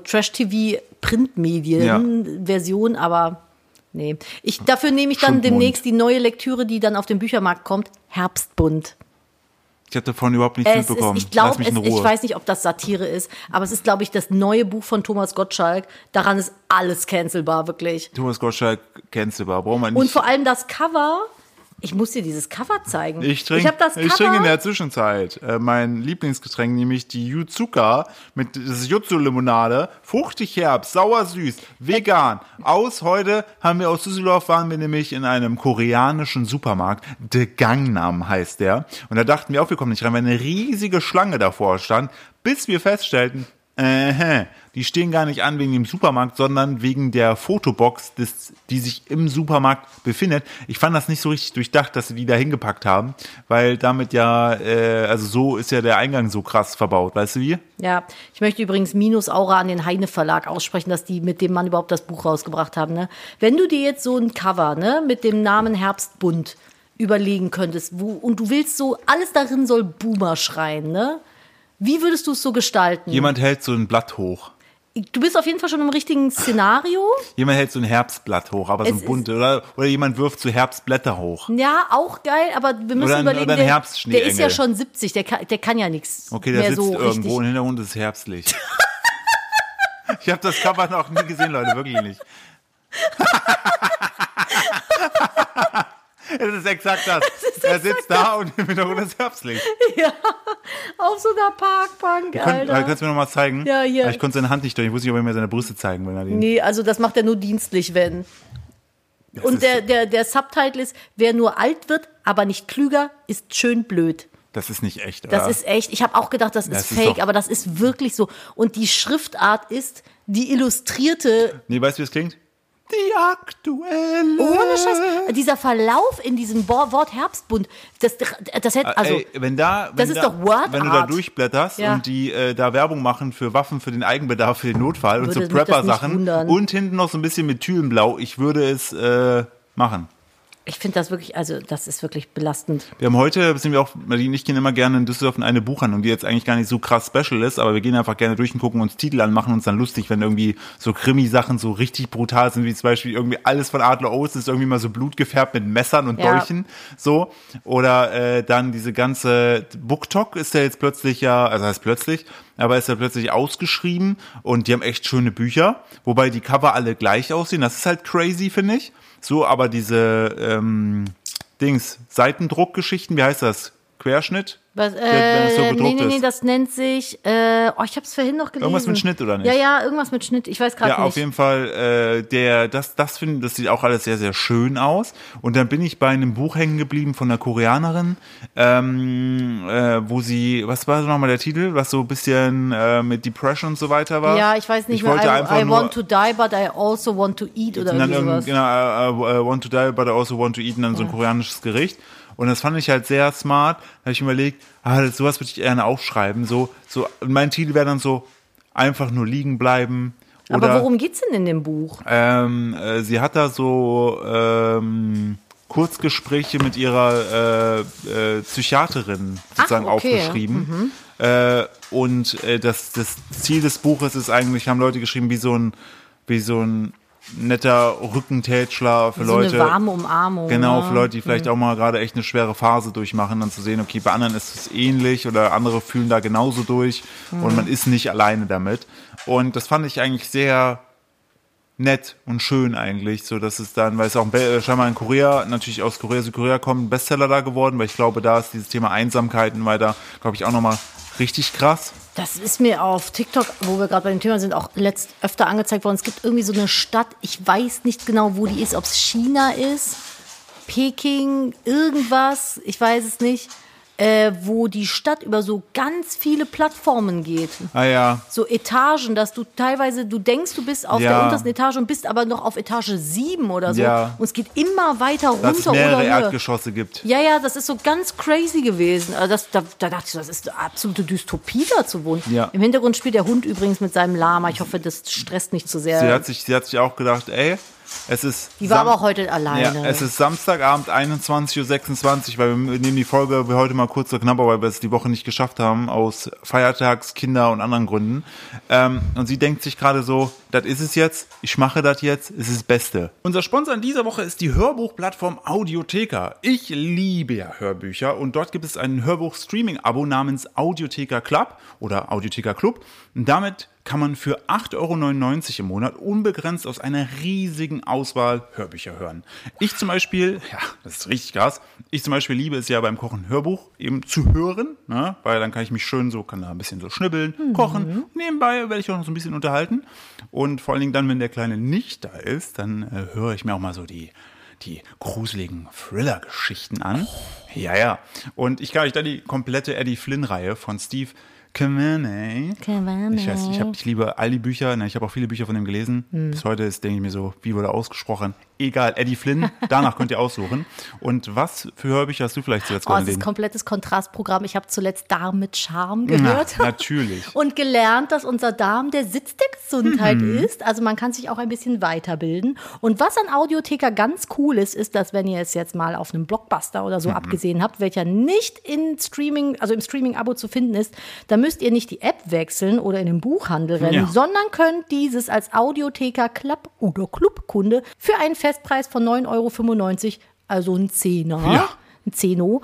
Trash-TV-Printmedien-Version, aber nee. Dafür nehme ich dann demnächst die neue Lektüre, die dann auf den Büchermarkt kommt, Herbstbunt. Ich habe davon überhaupt nichts mitbekommen. Ich weiß nicht, ob das Satire ist, aber es ist, glaube ich, das neue Buch von Thomas Gottschalk. Daran ist alles cancelbar, wirklich. Thomas Gottschalk, cancelbar. Brauchen wir nicht. Und vor allem das Cover. Ich muss dir dieses Cover zeigen. Ich trinke in der Zwischenzeit mein Lieblingsgetränk, nämlich die Yuzuka mit Jutsu-Limonade. Fruchtig herb, sauer süß, vegan. Heute aus Düsseldorf waren wir nämlich in einem koreanischen Supermarkt. The Gangnam heißt der. Und da dachten wir auch, wir kommen nicht rein, weil eine riesige Schlange davor stand, bis wir feststellten, die stehen gar nicht an wegen dem Supermarkt, sondern wegen der Fotobox, die sich im Supermarkt befindet. Ich fand das nicht so richtig durchdacht, dass sie die da hingepackt haben, weil damit so ist ja der Eingang so krass verbaut, weißt du wie? Ja, ich möchte übrigens Minus-Aura an den Heine Verlag aussprechen, dass die mit dem Mann überhaupt das Buch rausgebracht haben. Ne? Wenn du dir jetzt so ein Cover mit dem Namen Herbstbunt überlegen könntest, und du willst so, alles darin soll Boomer schreien, ne? Wie würdest du es so gestalten? Jemand hält so ein Blatt hoch. Du bist auf jeden Fall schon im richtigen Szenario. Jemand hält so ein Herbstblatt hoch, aber so ein bunte. Oder jemand wirft so Herbstblätter hoch. Ja, auch geil, aber wir müssen überlegen, oder ein der ist ja schon 70, der kann ja nichts Okay, der mehr sitzt so irgendwo richtig. und hintergrund ist herbstlich. Ich habe das Cover noch nie gesehen, Leute, wirklich nicht. Es ist exakt das. Er sitzt da und im Hintergrund ist Herbstlicht. Ja, auf so einer Parkbank, Alter. Kannst du mir noch mal zeigen? Ja, hier. Aber ich konnte seine Hand nicht durch. Ich wusste nicht, ob er mir seine Brüste zeigen will. Nee, also das macht er nur dienstlich, wenn. Und der Subtitle ist, wer nur alt wird, aber nicht klüger, ist schön blöd. Das ist nicht echt, oder? Das ist echt. Ich habe auch gedacht, das ist fake, aber das ist wirklich so. Und die Schriftart ist die illustrierte. Nee, weißt du, wie es klingt? Die aktuelle. Ohne Scheiß. Dieser Verlauf in diesem Wort Herbstbunt, das hätte, also. Ey, das ist doch Wordart. Wenn du da durchblätterst und die da Werbung machen für Waffen für den Eigenbedarf, für den Notfall und so Prepper-Sachen und hinten noch so ein bisschen Methylenblau, ich würde es machen. Ich finde das wirklich, also das ist wirklich belastend. Wir haben heute, Nadine und ich gehen immer gerne in Düsseldorf in eine Buchhandlung, die jetzt eigentlich gar nicht so krass special ist, aber wir gehen einfach gerne durch und gucken uns Titel an, machen uns dann lustig, wenn irgendwie so Krimi-Sachen so richtig brutal sind, wie zum Beispiel irgendwie alles von Adler Oath ist irgendwie mal so blutgefärbt mit Messern und Dolchen, so. Oder dann diese ganze BookTok ist ja jetzt plötzlich aber ist ja plötzlich ausgeschrieben und die haben echt schöne Bücher, wobei die Cover alle gleich aussehen, das ist halt crazy, finde ich. So, aber diese Seitendruckgeschichten, wie heißt das? Querschnitt? Was, wenn es so gedruckt nee, ist. das nennt sich, ich habe es vorhin noch gelesen. Irgendwas mit Schnitt, oder nicht? Ja, irgendwas mit Schnitt, ich weiß gerade Ja, nicht. auf jeden Fall, das sieht auch alles sehr, sehr schön aus. Und dann bin ich bei einem Buch hängen geblieben von einer Koreanerin, wo sie, was war so nochmal der Titel, was so ein bisschen mit Depression und so weiter war? Ja, ich weiß nicht mehr, I want to die, but I also want to eat oder irgendwie sowas. Genau, want to die, but I also want to eat, und dann so ein koreanisches Gericht. Und das fand ich halt sehr smart. Da habe ich mir überlegt, sowas würde ich gerne aufschreiben. So, mein Titel wäre dann so, einfach nur liegen bleiben. Oder, aber worum geht's denn in dem Buch? sie hat da so Kurzgespräche mit ihrer Psychiaterin sozusagen aufgeschrieben. Und das Ziel des Buches ist eigentlich, haben Leute geschrieben, wie so ein netter Rückentätschler für so Leute. Eine warme Umarmung. Genau, ne? für Leute, die vielleicht auch mal gerade echt eine schwere Phase durchmachen, dann zu sehen, okay, bei anderen ist es ähnlich oder andere fühlen da genauso durch und man ist nicht alleine damit. Und das fand ich eigentlich sehr nett und schön eigentlich, so dass es dann, weil es auch scheinbar in Korea, natürlich aus Korea, Südkorea kommt, ein Bestseller da geworden, weil ich glaube, da ist dieses Thema Einsamkeit und weiter, glaube ich, auch nochmal richtig krass. Das ist mir auf TikTok, wo wir gerade bei dem Thema sind, auch öfter angezeigt worden. Es gibt irgendwie so eine Stadt, ich weiß nicht genau, wo die ist, ob es China ist, Peking, irgendwas, ich weiß es nicht, wo die Stadt über so ganz viele Plattformen geht. Ah ja. So Etagen, dass du teilweise, du denkst, du bist auf der untersten Etage und bist aber noch auf Etage 7 oder so. Ja. Und es geht immer weiter runter Dass es mehrere oder höher. Erdgeschosse gibt. Ja, das ist so ganz crazy gewesen. Also da dachte ich, das ist eine absolute Dystopie, da zu wohnen. Ja. Im Hintergrund spielt der Hund übrigens mit seinem Lama. Ich hoffe, das stresst nicht zu sehr. Sie hat sich auch gedacht, es ist... Die war aber auch heute alleine. Ja, es ist Samstagabend, 21:26 Uhr, weil wir nehmen die Folge heute mal kurz so knapp, weil wir es die Woche nicht geschafft haben, aus Feiertags-, Kinder- und anderen Gründen. Und sie denkt sich gerade so, das ist es jetzt, ich mache das jetzt, es ist das Beste. Unser Sponsor in dieser Woche ist die Hörbuchplattform Audiotheka. Ich liebe ja Hörbücher und dort gibt es ein Hörbuch-Streaming-Abo namens Audiotheka Club oder Audiotheka Club. Und damit kann man für 8,99 € im Monat unbegrenzt aus einer riesigen Auswahl Hörbücher hören. Ich zum Beispiel, ja, das ist richtig krass, ich zum Beispiel liebe es ja beim Kochen Hörbuch eben zu hören, ne? Weil dann kann ich mich schön so, kann da ein bisschen so schnibbeln, kochen. Nebenbei werde ich auch noch so ein bisschen unterhalten. Und vor allen Dingen dann, wenn der Kleine nicht da ist, dann höre ich mir auch mal so die gruseligen Thriller-Geschichten an. Ja. Und ich kann euch da die komplette Eddie Flynn-Reihe von Steve Kavanaugh. Ich liebe all die Bücher, ich habe auch viele Bücher von ihm gelesen. Bis heute denke ich mir so, wie wurde ausgesprochen? Egal, Eddie Flynn, danach könnt ihr aussuchen. Und was für Hörbücher hast du vielleicht zuletzt gelesen? Das ist ein komplettes Kontrastprogramm. Ich habe zuletzt Darm mit Charme gehört. Na, natürlich. Und gelernt, dass unser Darm der Sitz der Gesundheit ist. Also man kann sich auch ein bisschen weiterbilden. Und was an Audiotheka ganz cool ist, dass wenn ihr es jetzt mal auf einem Blockbuster oder so abgesehen habt, welcher nicht im Streaming-Abo zu finden ist, dann müsst ihr nicht die App wechseln oder in den Buchhandel rennen, sondern könnt dieses als Audiotheka Club oder Clubkunde für einen Festpreis von 9,95 €, also ein Zehner. Ja. Ein Zeno,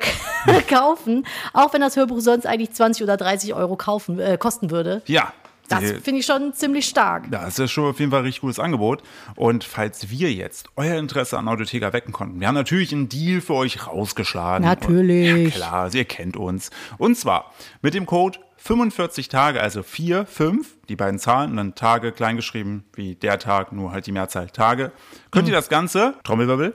kaufen, auch wenn das Hörbuch sonst eigentlich 20 oder 30 € kosten würde. Ja. Das finde ich schon ziemlich stark. Ja, das ist schon auf jeden Fall ein richtig gutes Angebot. Und falls wir jetzt euer Interesse an Audiotheka wecken konnten, wir haben natürlich einen Deal für euch rausgeschlagen. Natürlich. Ja, klar, ihr kennt uns. Und zwar mit dem Code 45 Tage, also 4, 5, die beiden Zahlen und dann Tage kleingeschrieben wie der Tag, nur halt die Mehrzahl Tage. Könnt ihr das Ganze, Trommelwirbel,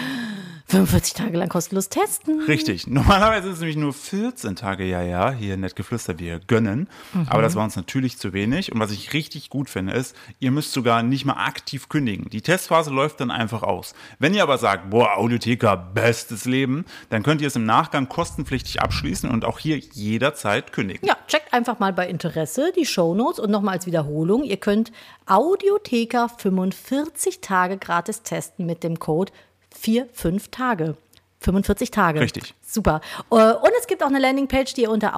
45 Tage lang kostenlos testen. Richtig. Normalerweise ist es nämlich nur 14 Tage, hier nett geflüstert, wir gönnen. Aber das war uns natürlich zu wenig. Und was ich richtig gut finde, ist, ihr müsst sogar nicht mal aktiv kündigen. Die Testphase läuft dann einfach aus. Wenn ihr aber sagt, Audiotheka, bestes Leben, dann könnt ihr es im Nachgang kostenpflichtig abschließen und auch hier jederzeit kündigen. Ja, checkt einfach mal bei Interesse die Shownotes und nochmal als Wiederholung. Ihr könnt Audiotheka 45 Tage gratis testen mit dem Code 4-5 Tage. 45 Tage. Richtig. Super. Und es gibt auch eine Landingpage, die ihr unter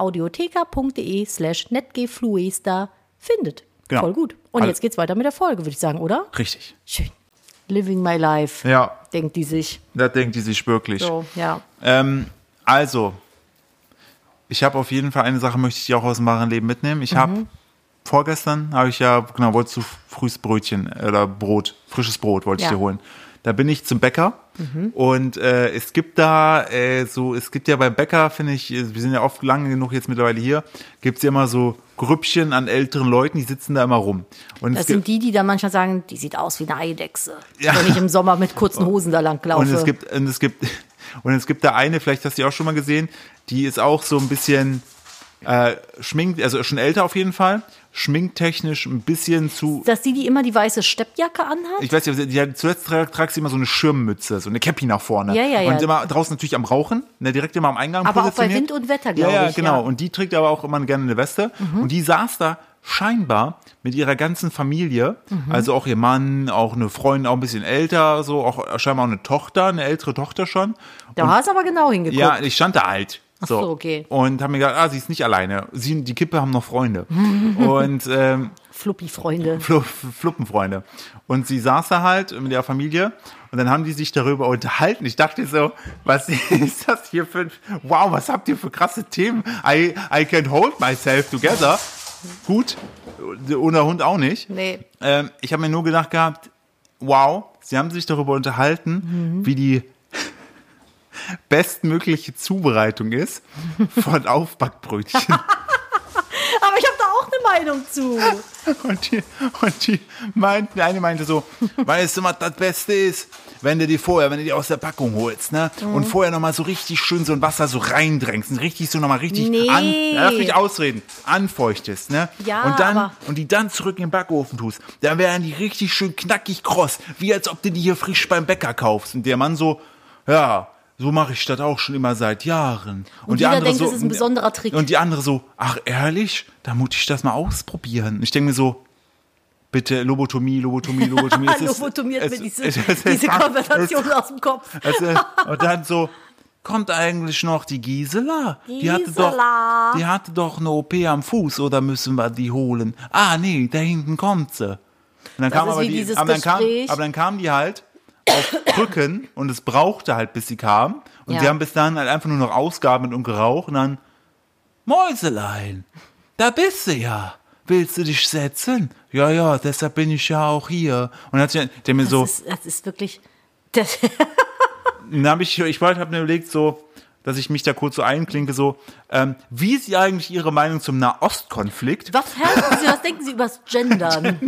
audiotheka.de/netgefluester findet. Genau. Voll gut. Und jetzt geht's weiter mit der Folge, würde ich sagen, oder? Richtig. Schön. Living my life. Ja. Denkt die sich. Das denkt die sich wirklich. So, ja. Also, ich habe auf jeden Fall eine Sache, möchte ich dir auch aus dem wahren Leben mitnehmen. Ich habe vorgestern, wolltest du frühes Brötchen oder Brot, frisches Brot wollte ich dir holen. Da bin ich zum Bäcker Und es gibt da es gibt ja beim Bäcker, finde ich, wir sind ja oft lange genug jetzt mittlerweile hier, gibt es ja immer so Grüppchen an älteren Leuten, die sitzen da immer rum. Und Das sind die dann manchmal sagen, die sieht aus wie eine Eidechse. Ja. Wenn ich im Sommer mit kurzen Hosen da lang laufe. Und es gibt da eine, vielleicht hast du die auch schon mal gesehen, die ist auch so ein bisschen schminkt, also schon älter auf jeden Fall, schminktechnisch ein bisschen zu. Dass die immer die weiße Steppjacke anhat? Ich weiß nicht, zuletzt tragt sie immer so eine Schirmmütze, so eine Cappy nach vorne. Ja. Und immer draußen natürlich am Rauchen, ne, direkt immer am Eingang Aber auch bei positioniert. Wind und Wetter, glaube ich. Ja, genau. Und die trägt aber auch immer gerne eine Weste. Und die saß da scheinbar mit ihrer ganzen Familie, also auch ihr Mann, auch eine Freundin, auch ein bisschen älter, so auch scheinbar auch eine Tochter, eine ältere Tochter schon. Da hast du aber genau hingeguckt. Ja, ich stand da halt. Ach so, okay. Und habe mir gedacht, sie ist nicht alleine. Die Kippe haben noch Freunde. Und Fluppi-Freunde. Fluppenfreunde. Und sie saß da halt mit ihrer Familie und dann haben die sich darüber unterhalten. Ich dachte so, was ist das hier wow, was habt ihr für krasse Themen? I can't hold myself together. Gut, ohne Hund auch nicht. Nee. Ich habe mir nur gedacht gehabt, wow, sie haben sich darüber unterhalten, wie die bestmögliche Zubereitung ist von Aufbackbrötchen. Aber ich habe da auch eine Meinung zu. Und die eine meinte so, weißt du, was das Beste ist? Wenn du die aus der Packung holst, ne? Und vorher nochmal so richtig schön so ein Wasser so reindrängst, richtig so nochmal richtig lass mich ausreden, anfeuchtest, ne? Ja, und die dann zurück in den Backofen tust, dann werden die richtig schön knackig kross, wie als ob du die hier frisch beim Bäcker kaufst. Und der Mann so, ja, so mache ich das auch schon immer seit Jahren. Und jeder denkt, das ist ein besonderer Trick. Und die andere so, ach ehrlich, da muss ich das mal ausprobieren. Und ich denke mir so, bitte Lobotomie. Lobotomiert mir diese Konversation aus dem Kopf. Und dann so, kommt eigentlich noch die Gisela? Die hatte doch eine OP am Fuß, oder müssen wir die holen? Ah, nee, da hinten kommt sie. Und dann dann kamen die halt auf Krücken und es brauchte halt, bis sie kam. Und die haben bis dahin halt einfach nur noch ausgeatmet und geraucht und dann, Mäuselein, da bist du ja. Willst du dich setzen? Ja, deshalb bin ich ja auch hier. Und dann hat der mir das ist wirklich. Dann habe ich habe mir überlegt, so, dass ich mich da kurz so einklinke, so, wie ist eigentlich Ihre Meinung zum Nahostkonflikt? Was denken Sie über das Gendern?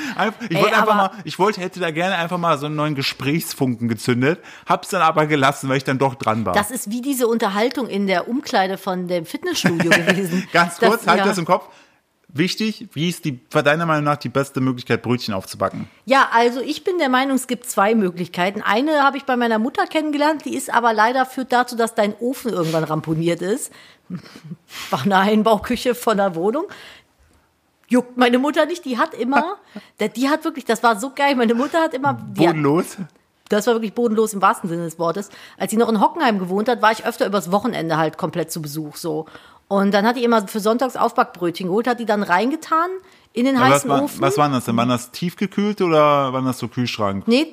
Hätte da gerne einfach mal so einen neuen Gesprächsfunken gezündet, hab's dann aber gelassen, weil ich dann doch dran war. Das ist wie diese Unterhaltung in der Umkleide von dem Fitnessstudio gewesen. Ganz kurz, halt das im Kopf. Wichtig, wie ist deiner Meinung nach die beste Möglichkeit, Brötchen aufzubacken? Ja, also ich bin der Meinung, es gibt zwei Möglichkeiten. Eine habe ich bei meiner Mutter kennengelernt, die ist aber leider führt dazu, dass dein Ofen irgendwann ramponiert ist. War eine Einbauküche von der Wohnung. Juckt meine Mutter nicht, die hat wirklich, das war so geil, meine Mutter hat immer... Bodenlos? Das war wirklich bodenlos im wahrsten Sinne des Wortes. Als sie noch in Hockenheim gewohnt hat, war ich öfter übers Wochenende halt komplett zu Besuch, so. Und dann hat die immer für sonntags Aufbackbrötchen geholt, hat die dann reingetan in den heißen Ofen. Was waren das denn? Waren das tiefgekühlt oder waren das so Kühlschrank? Nee,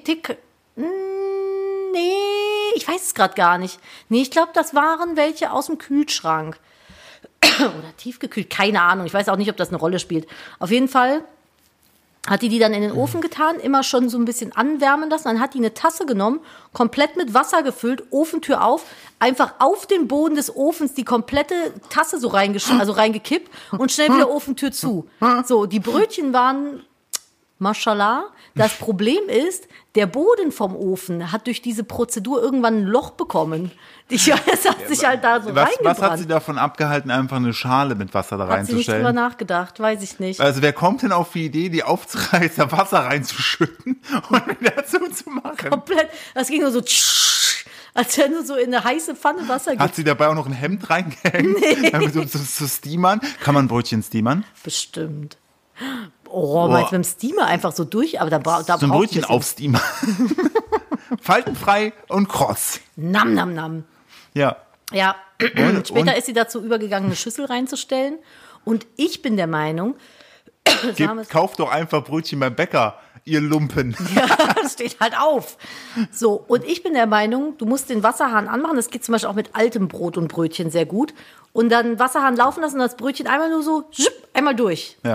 ich weiß es gerade gar nicht. Nee, ich glaube, das waren welche aus dem Kühlschrank. Oder tiefgekühlt, keine Ahnung. Ich weiß auch nicht, ob das eine Rolle spielt. Auf jeden Fall hat die dann in den Ofen getan, immer schon so ein bisschen anwärmen lassen. Dann hat die eine Tasse genommen, komplett mit Wasser gefüllt, Ofentür auf, einfach auf den Boden des Ofens die komplette Tasse so reingekippt und schnell wieder Ofentür zu. So, die Brötchen waren, Mashallah. Das Problem ist, der Boden vom Ofen hat durch diese Prozedur irgendwann ein Loch bekommen. Es hat sich halt da so reingebrannt. Was hat sie davon abgehalten, einfach eine Schale mit Wasser da reinzustellen? Hat sie nicht drüber nachgedacht, weiß ich nicht. Also wer kommt denn auf die Idee, die aufzureißen, da Wasser reinzuschütten und wieder zuzumachen? Komplett, das ging nur so, als wenn du so in eine heiße Pfanne Wasser gibst. Hat sie dabei auch noch ein Hemd reingehängt? Nee. So steamern? Kann man Brötchen steamern? Bestimmt. Meinst du mit dem Steamer einfach so durch? Aber da so ein Brötchen auf Steamer. Faltenfrei und kross. Nam, nam, nam. Ja. Ja, später ist sie dazu übergegangen, eine Schüssel reinzustellen. Und ich bin der Meinung... Kauft doch einfach Brötchen beim Bäcker, ihr Lumpen. Ja, das steht halt auf. So, und ich bin der Meinung, du musst den Wasserhahn anmachen. Das geht zum Beispiel auch mit altem Brot und Brötchen sehr gut. Und dann Wasserhahn laufen lassen und das Brötchen einmal nur so, einmal durch. Ja.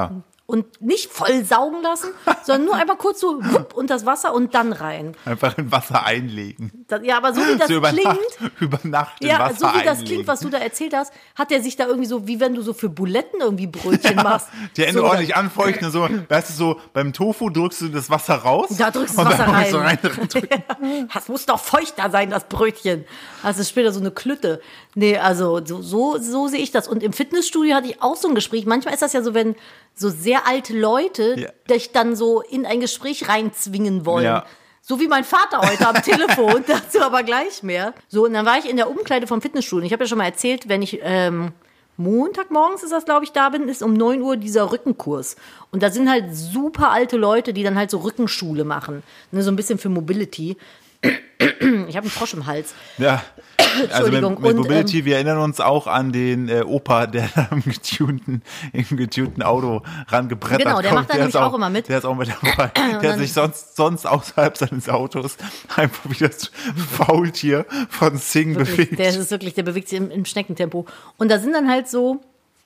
und nicht voll saugen lassen, sondern nur einmal kurz so wupp und das Wasser und dann rein. Einfach in Wasser einlegen. Ja, aber so wie das So über klingt, Nacht in ja, Wasser so wie das einlegen. klingt, was du da erzählt hast, hat er sich da irgendwie so, wie wenn du so für Buletten irgendwie Brötchen machst. Die Hände so, ordentlich anfeuchten und so. Weißt du, so beim Tofu drückst du das Wasser raus. Da drückst du und das Wasser dann rein. so reindrücken. Das muss doch feuchter sein, das Brötchen. Das ist später so eine Klütte. Nee, also so sehe ich das. Und im Fitnessstudio hatte ich auch so ein Gespräch. Manchmal ist das ja so, wenn so sehr alte Leute dich dann so in ein Gespräch reinzwingen wollen. Ja. So wie mein Vater heute am Telefon, dazu aber gleich mehr. So, und dann war ich in der Umkleide vom Fitnessstudio. Ich habe ja schon mal erzählt, wenn ich Montagmorgens ist das, glaube ich, da bin, ist um 9 Uhr dieser Rückenkurs. Und da sind halt super alte Leute, die dann halt so Rückenschule machen. Ne, so ein bisschen für Mobility. Ich habe einen Frosch im Hals. Ja, also mit Entschuldigung. Mobility, wir erinnern uns auch an den Opa, der im getunten Auto rangebrettert Genau, der macht da nämlich auch immer mit. Der ist auch mit dabei. Der hat sich sonst außerhalb seines Autos einfach wie das Faultier von Sing bewegt. Der bewegt sich im Schneckentempo. Und da sind dann halt so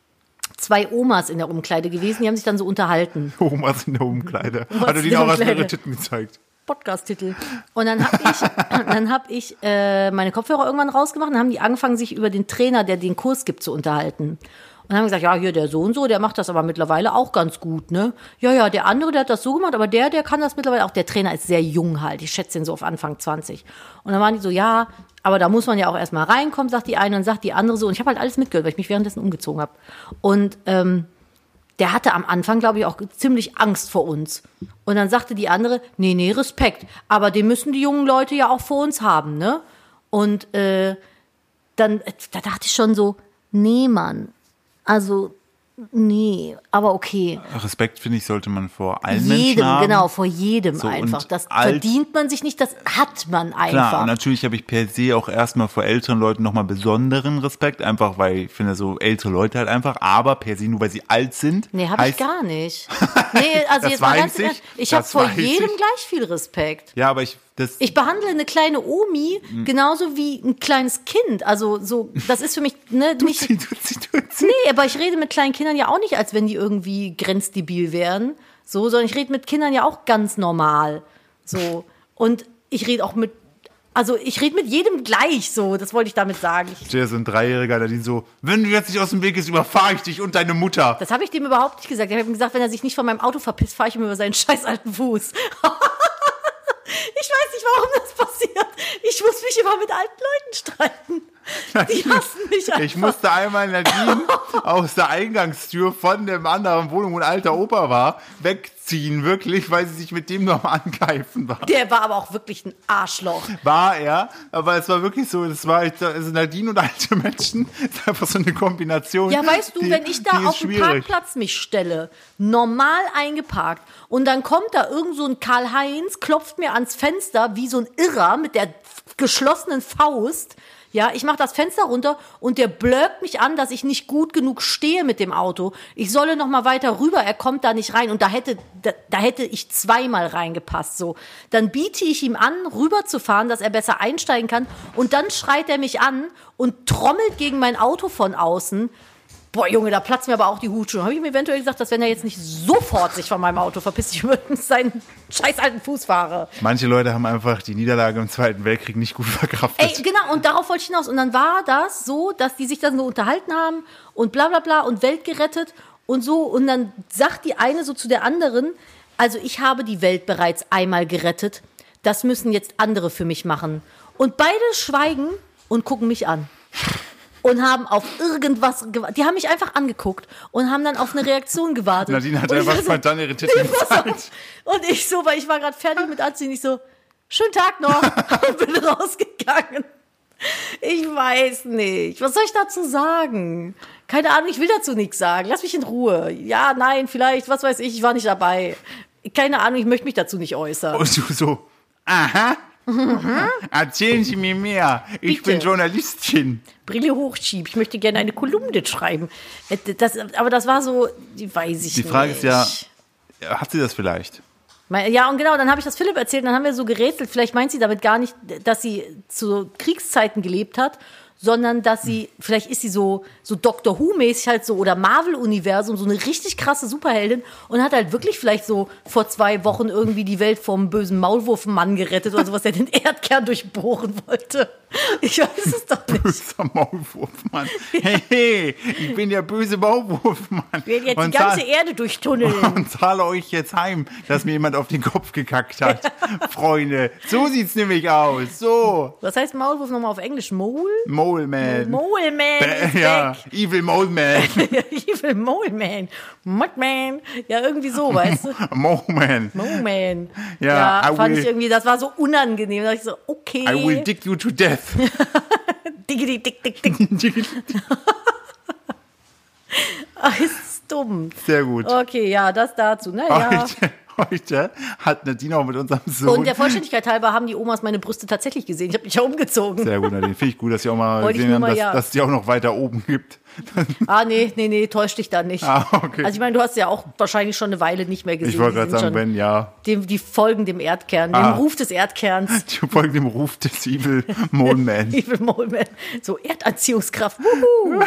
2 Omas in der Umkleide gewesen, die haben sich dann so unterhalten. Omas in der Umkleide. Omas Hat er in die der auch als Umkleide. ihre Titten gezeigt? Podcast-Titel. Und dann hab ich meine Kopfhörer irgendwann rausgemacht und haben die angefangen, sich über den Trainer, der den Kurs gibt, zu unterhalten. Und haben gesagt, ja, hier der so und so, der macht das aber mittlerweile auch ganz gut, ne? Ja, der andere, der hat das so gemacht, aber der kann das mittlerweile auch. Der Trainer ist sehr jung halt. Ich schätze ihn so auf Anfang 20. Und dann waren die so, ja, aber da muss man ja auch erstmal reinkommen, sagt die eine, und sagt die andere so. Und ich habe halt alles mitgehört, weil ich mich währenddessen umgezogen habe. Und der hatte am Anfang, glaube ich, auch ziemlich Angst vor uns. Und dann sagte die andere, nee, Respekt. Aber den müssen die jungen Leute ja auch vor uns haben, ne? Und da dachte ich schon so, nee, Mann. Also, nee, aber okay. Respekt, finde ich, sollte man vor allen Menschen haben. Genau, vor jedem So, einfach. und Das verdient man sich nicht, das hat man einfach. Klar, und natürlich habe ich per se auch erstmal vor älteren Leuten nochmal besonderen Respekt, einfach weil ich finde so ältere Leute halt einfach, aber per se nur weil sie alt sind. Nee, habe ich gar nicht. Nee, also Das jetzt mal ganz weiß ich, ehrlich, ich habe das vor weiß jedem ich. gleich viel Respekt. Ja, aber ich behandle eine kleine Omi genauso wie ein kleines Kind. Also so, das ist für mich, ne, nicht. Nee, aber ich rede mit kleinen Kindern ja auch nicht, als wenn die irgendwie grenzdebil wären. So, sondern ich rede mit Kindern ja auch ganz normal. So. Und ich rede auch mit jedem gleich so, das wollte ich damit sagen. Der ist so ein Dreijähriger, der die so, wenn du jetzt nicht aus dem Weg gehst, überfahre ich dich und deine Mutter. Das habe ich dem überhaupt nicht gesagt. Ich habe ihm gesagt, wenn er sich nicht von meinem Auto verpisst, fahre ich ihm über seinen scheiß alten Fuß. Ich weiß nicht, warum das passiert. Ich muss mich immer mit alten Leuten streiten. Die hassen mich einfach. Ich musste einmal Nadine aus der Eingangstür von der anderen Wohnung, wo ein alter Opa war, wegziehen, wirklich, weil sie sich mit dem noch am Angreifen war. Der war aber auch wirklich ein Arschloch. War er, aber es war wirklich so, also Nadine und alte Menschen, ist einfach so eine Kombination. Ja, weißt du, wenn ich da auf dem schwierig. Parkplatz mich stelle, normal eingeparkt, und dann kommt da irgend so ein Karl-Heinz, klopft mir ans Fenster wie so ein Irrer mit der geschlossenen Faust. Ja, ich mache das Fenster runter und der blökt mich an, dass ich nicht gut genug stehe mit dem Auto. Ich solle noch mal weiter rüber, er kommt da nicht rein. Und da hätte ich 2-mal reingepasst. So, dann biete ich ihm an, rüberzufahren, dass er besser einsteigen kann. Und dann schreit er mich an und trommelt gegen mein Auto von außen. Boah, Junge, da platzt mir aber auch die Hutschuhe. Habe ich ihm eventuell gesagt, dass wenn er jetzt nicht sofort sich von meinem Auto verpisst, ich mit seinen scheiß alten Fuß fahre. Manche Leute haben einfach die Niederlage im Zweiten Weltkrieg nicht gut verkraftet. Ey, genau, und darauf wollte ich hinaus. Und dann war das so, dass die sich dann so unterhalten haben und bla bla bla und Welt gerettet und so. Und dann sagt die eine so zu der anderen, also ich habe die Welt bereits einmal gerettet, das müssen jetzt andere für mich machen. Und beide schweigen und gucken mich an. Und haben auf irgendwas gewartet. Die haben mich einfach angeguckt und haben dann auf eine Reaktion gewartet. Nadine hat einfach mal dann ihre Titten gezeigt. Und ich so, weil ich war gerade fertig mit Anziehen, ich so, schönen Tag noch und bin rausgegangen. Ich weiß nicht. Was soll ich dazu sagen? Keine Ahnung, ich will dazu nichts sagen. Lass mich in Ruhe. Ja, nein, vielleicht, was weiß ich war nicht dabei. Keine Ahnung, ich möchte mich dazu nicht äußern. Und du so, aha. Erzählen Sie mir mehr. Ich Bitte. bin Journalistin. Brille hochschieb, ich möchte gerne eine Kolumne schreiben. Aber das war so, weiß ich nicht. Die Frage ist ja, hat sie das vielleicht? Ja, und genau, dann habe ich das Philipp erzählt, dann haben wir so gerätselt, vielleicht meint sie damit gar nicht, dass sie zu Kriegszeiten gelebt hat, sondern dass sie, vielleicht ist sie so Doctor Who-mäßig halt so oder Marvel-Universum, so eine richtig krasse Superheldin und hat halt wirklich vielleicht so vor 2 Wochen irgendwie die Welt vom bösen Maulwurfmann gerettet oder sowas, der den Erdkern durchbohren wollte. Ich weiß es doch nicht. Böser Maulwurfmann. Hey, ich bin der böse Maulwurfmann. Ich werde jetzt die ganze Erde durchtunneln. Und zahle euch jetzt heim, dass mir jemand auf den Kopf gekackt hat. Freunde, so sieht's nämlich aus. So. Was heißt Maulwurf nochmal auf Englisch? Mole? Mole Man. Mole Man ist Ja, weg. Evil Mole Man. Evil Mole Man. Mudman. Ja, irgendwie so, weißt du? Mole Man. Mole Man. Ja, I fand will- ich irgendwie, das war so unangenehm. Da dachte ich so, okay. I will dick you to death. Diggity, dick, dick, dick. Ach, ist dumm. Sehr gut. Okay, ja, das dazu. Naja. Heute hat Nadine auch mit unserem Sohn. Und der Vollständigkeit halber haben die Omas meine Brüste tatsächlich gesehen. Ich habe mich ja umgezogen. Sehr gut, Nadine. Finde ich gut, dass ihr auch mal Wollte ich gesehen nur haben, mal, ja. dass es die auch noch weiter oben gibt. Ah, nee, täusch dich da nicht. Ah, okay. Also ich meine, du hast ja auch wahrscheinlich schon eine Weile nicht mehr gesehen. Ich wollte Die gerade sind sagen, schon- wenn ja, Die folgen dem Erdkern, dem Ruf des Erdkerns. die folgen dem Ruf des Evil Mole Man. Evil Mole Man. So Erdanziehungskraft. Wuhu.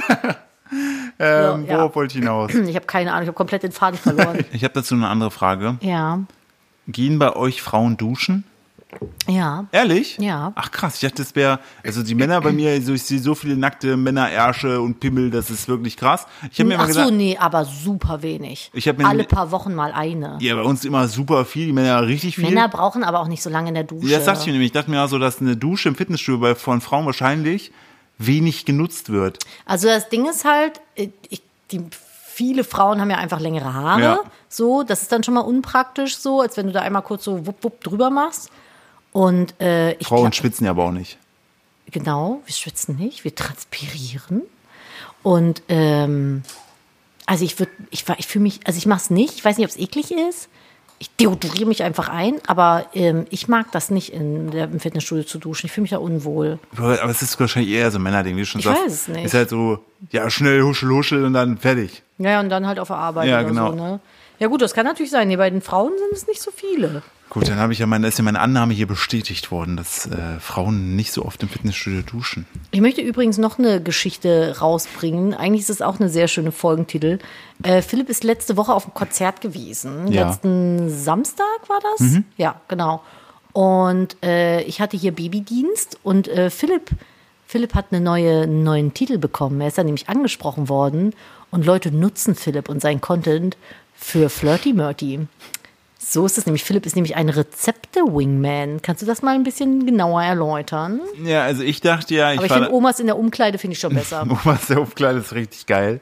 ja. Worauf wollte ich hinaus? Ich habe keine Ahnung, ich habe komplett den Faden verloren. Ich habe dazu eine andere Frage. Ja. Gehen bei euch Frauen duschen? Ja. Ehrlich? Ja. Ach krass, ich dachte, das wäre, also die Männer bei mir, also ich sehe so viele nackte Männerärsche und Pimmel, das ist wirklich krass. Ich habe mir immer Ach so, gesagt, nee, aber super wenig. Ich hab mir Alle nämlich- paar Wochen mal eine. ja, bei uns immer super viel, die Männer richtig viel. Männer brauchen aber auch nicht so lange in der Dusche. Ja, das dachte ich mir nämlich. Ich dachte mir so, dass eine Dusche im Fitnessstudio von Frauen wahrscheinlich wenig genutzt wird. Also das Ding ist halt, viele Frauen haben ja einfach längere Haare. Ja. So, das ist dann schon mal unpraktisch so, als wenn du da einmal kurz so wupp, wupp drüber machst. Und ich Frauen glaub, schwitzen ja aber auch nicht. genau, wir schwitzen nicht, wir transpirieren. Und also ich fühle mich, also ich mache es nicht, ich weiß nicht, ob es eklig ist. Ich deodoriere mich einfach ein, aber ich mag das nicht im Fitnessstudio zu duschen. Ich fühle mich da unwohl. Aber es ist wahrscheinlich eher so ein Männerding, wie du schon Ich sagst. weiß es nicht. Ist halt so, ja, schnell, huschel, huschel und dann fertig. Ja, und dann halt auf der Arbeit Ja, oder genau. so, ne? Ja gut, das kann natürlich sein. Nee, bei den Frauen sind es nicht so viele. Gut, dann habe ich ja ist ja meine Annahme hier bestätigt worden, dass Frauen nicht so oft im Fitnessstudio duschen. Ich möchte übrigens noch eine Geschichte rausbringen. Eigentlich ist es auch eine sehr schöne Folgentitel. Philipp ist letzte Woche auf einem Konzert gewesen. Ja. Letzten Samstag war das? Ja, genau. Und ich hatte hier Babydienst und Philipp hat einen neuen Titel bekommen. Er ist dann nämlich angesprochen worden und Leute nutzen Philipp und seinen Content für Flirty Murty. So ist es nämlich. Philipp ist nämlich ein Rezepte-Wingman. Kannst du das mal ein bisschen genauer erläutern? Ja, also ich dachte ja, Aber ich finde Omas in der Umkleide finde ich schon besser. Omas der Umkleide ist richtig geil.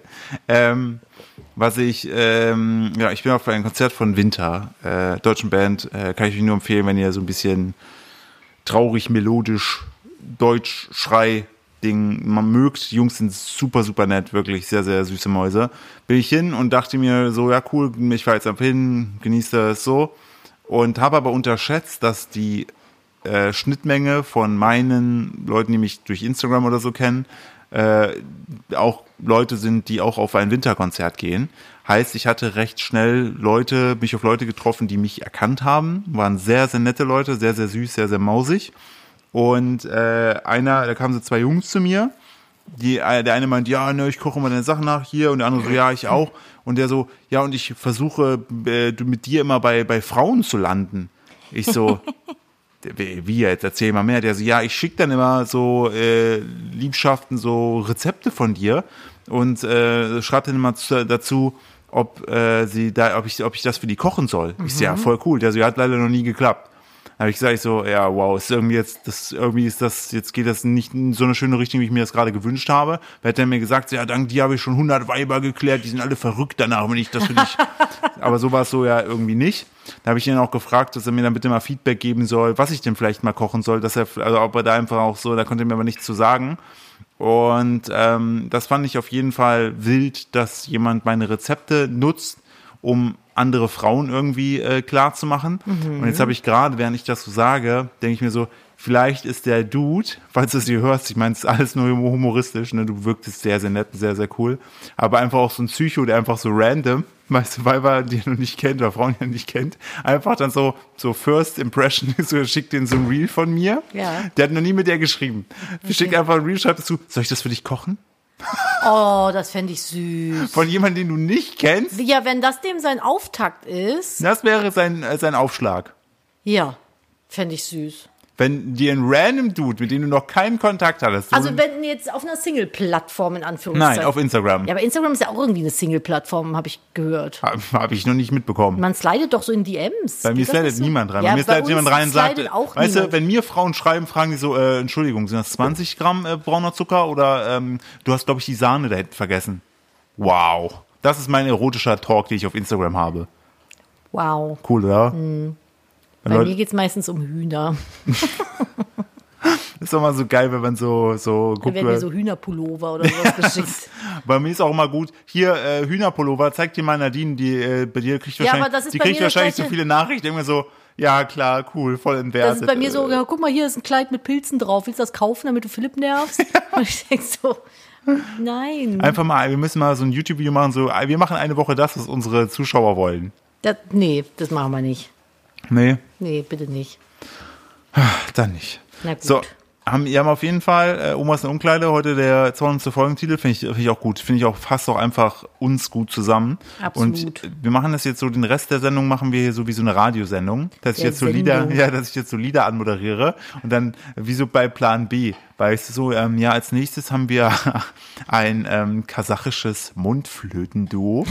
Ich bin auf einem Konzert von Winter, deutschen Band, kann ich euch nur empfehlen, wenn ihr so ein bisschen traurig, melodisch, Deutsch, Schrei-Ding man mögt. Die Jungs sind super, super nett, wirklich sehr, sehr süße Mäuse. Bin ich hin und dachte mir so, ja cool, ich fahre jetzt ab hin, genieße das so. Und habe aber unterschätzt, dass die Schnittmenge von meinen Leuten, die mich durch Instagram oder so kennen, auch Leute sind, die auch auf ein Winterkonzert gehen. Heißt, ich hatte recht schnell mich auf Leute getroffen, die mich erkannt haben. Waren sehr, sehr nette Leute, sehr, sehr süß, sehr, sehr mausig. Und da kamen so 2 Jungs zu mir. Der eine meint, ja, ne, ich koche immer deine Sachen nach hier. Und der andere so, ja, ich auch. Und der so, ja, und ich versuche mit dir immer bei Frauen zu landen. Ich so, wie jetzt? Erzähl mal mehr. Der so, ja, ich schicke dann immer so Liebschaften, so Rezepte von dir und schreibe dann immer dazu, ob ich das für die kochen soll. Ich so, ja, voll cool. Der so, ja, hat leider noch nie geklappt. Da habe ich gesagt, ja, wow, jetzt geht das nicht in so eine schöne Richtung, wie ich mir das gerade gewünscht habe. Da hat er mir gesagt, ja, dank dir habe ich schon 100 Weiber geklärt, die sind alle verrückt danach, wenn ich das für dich. Aber so war es so ja irgendwie nicht. Da habe ich ihn auch gefragt, dass er mir dann bitte mal Feedback geben soll, was ich denn vielleicht mal kochen soll, ob er da einfach auch so, da konnte er mir aber nichts zu sagen. Und das fand ich auf jeden Fall wild, dass jemand meine Rezepte nutzt, um andere Frauen irgendwie klar zu machen. Und jetzt habe ich gerade, während ich das so sage, denke ich mir so, vielleicht ist der Dude, falls du es hier hörst, ich meine, es ist alles nur humoristisch, ne? Du wirktest sehr, sehr nett, sehr, sehr cool, aber einfach auch so ein Psycho, der einfach so random, weißt du, Weiber, die er noch nicht kennt oder Frauen, die er nicht kennt, einfach dann so First Impression, so schickt den so ein Reel von mir. Ja. Der hat noch nie mit der geschrieben. Schickt einfach ein Reel, schreibt dazu, soll ich das für dich kochen? Oh, das fände ich süß. Von jemandem, den du nicht kennst? Ja, wenn das dem sein Auftakt ist, Das wäre sein Aufschlag. ja, fände ich süß. Wenn dir ein random Dude, mit dem du noch keinen Kontakt hattest. Also wenn jetzt auf einer Single-Plattform in Anführungszeichen. Nein, auf Instagram. Ja, aber Instagram ist ja auch irgendwie eine Single-Plattform, habe ich gehört. Habe ich noch nicht mitbekommen. Man slidet doch so in DMs. Bei mir Geht das slidet nicht so? niemand rein. Ja, Bei mir slidet uns jemand rein und sagt, slidet auch weißt du, niemand. wenn mir Frauen schreiben, fragen die so, Entschuldigung, sind das 20 Gramm brauner Zucker oder du hast, glaube ich, die Sahne da hinten vergessen. Wow. Das ist mein erotischer Talk, den ich auf Instagram habe. Wow. Cool, oder? Bei mir geht es meistens um Hühner. Ist doch mal so geil, wenn man so Da guckt. werden mir so Hühnerpullover oder sowas geschickt. Bei mir ist auch immer gut. Hier, Hühnerpullover, zeig dir mal Nadine, die bei dir kriegt Ja, aber wahrscheinlich, das ist die bei kriegt mir das wahrscheinlich so Gleiche. viele Nachrichten, irgendwie so, ja klar, cool, voll entwertet. Das ist bei mir so, ja, guck mal, hier ist ein Kleid mit Pilzen drauf. Willst du das kaufen, damit du Philipp nervst? Und ich denke so, nein. Einfach mal, wir müssen mal so ein YouTube-Video machen, so, wir machen eine Woche das, was unsere Zuschauer wollen. Nee, das machen wir nicht. Nee, Nee, bitte nicht. dann nicht. Na gut. So, wir haben auf jeden Fall Omas in der Umkleide, heute der 200. Folgentitel, finde ich auch gut. Finde ich auch, fasst auch einfach uns gut zusammen. Absolut. Und wir machen das jetzt so, den Rest der Sendung machen wir hier so wie so eine Radiosendung, dass ich Der jetzt so Lieder, Sendung. dass ich jetzt so Lieder anmoderiere und dann wie so bei Plan B, weißt du so, ja, als nächstes haben wir ein kasachisches Mundflötenduo.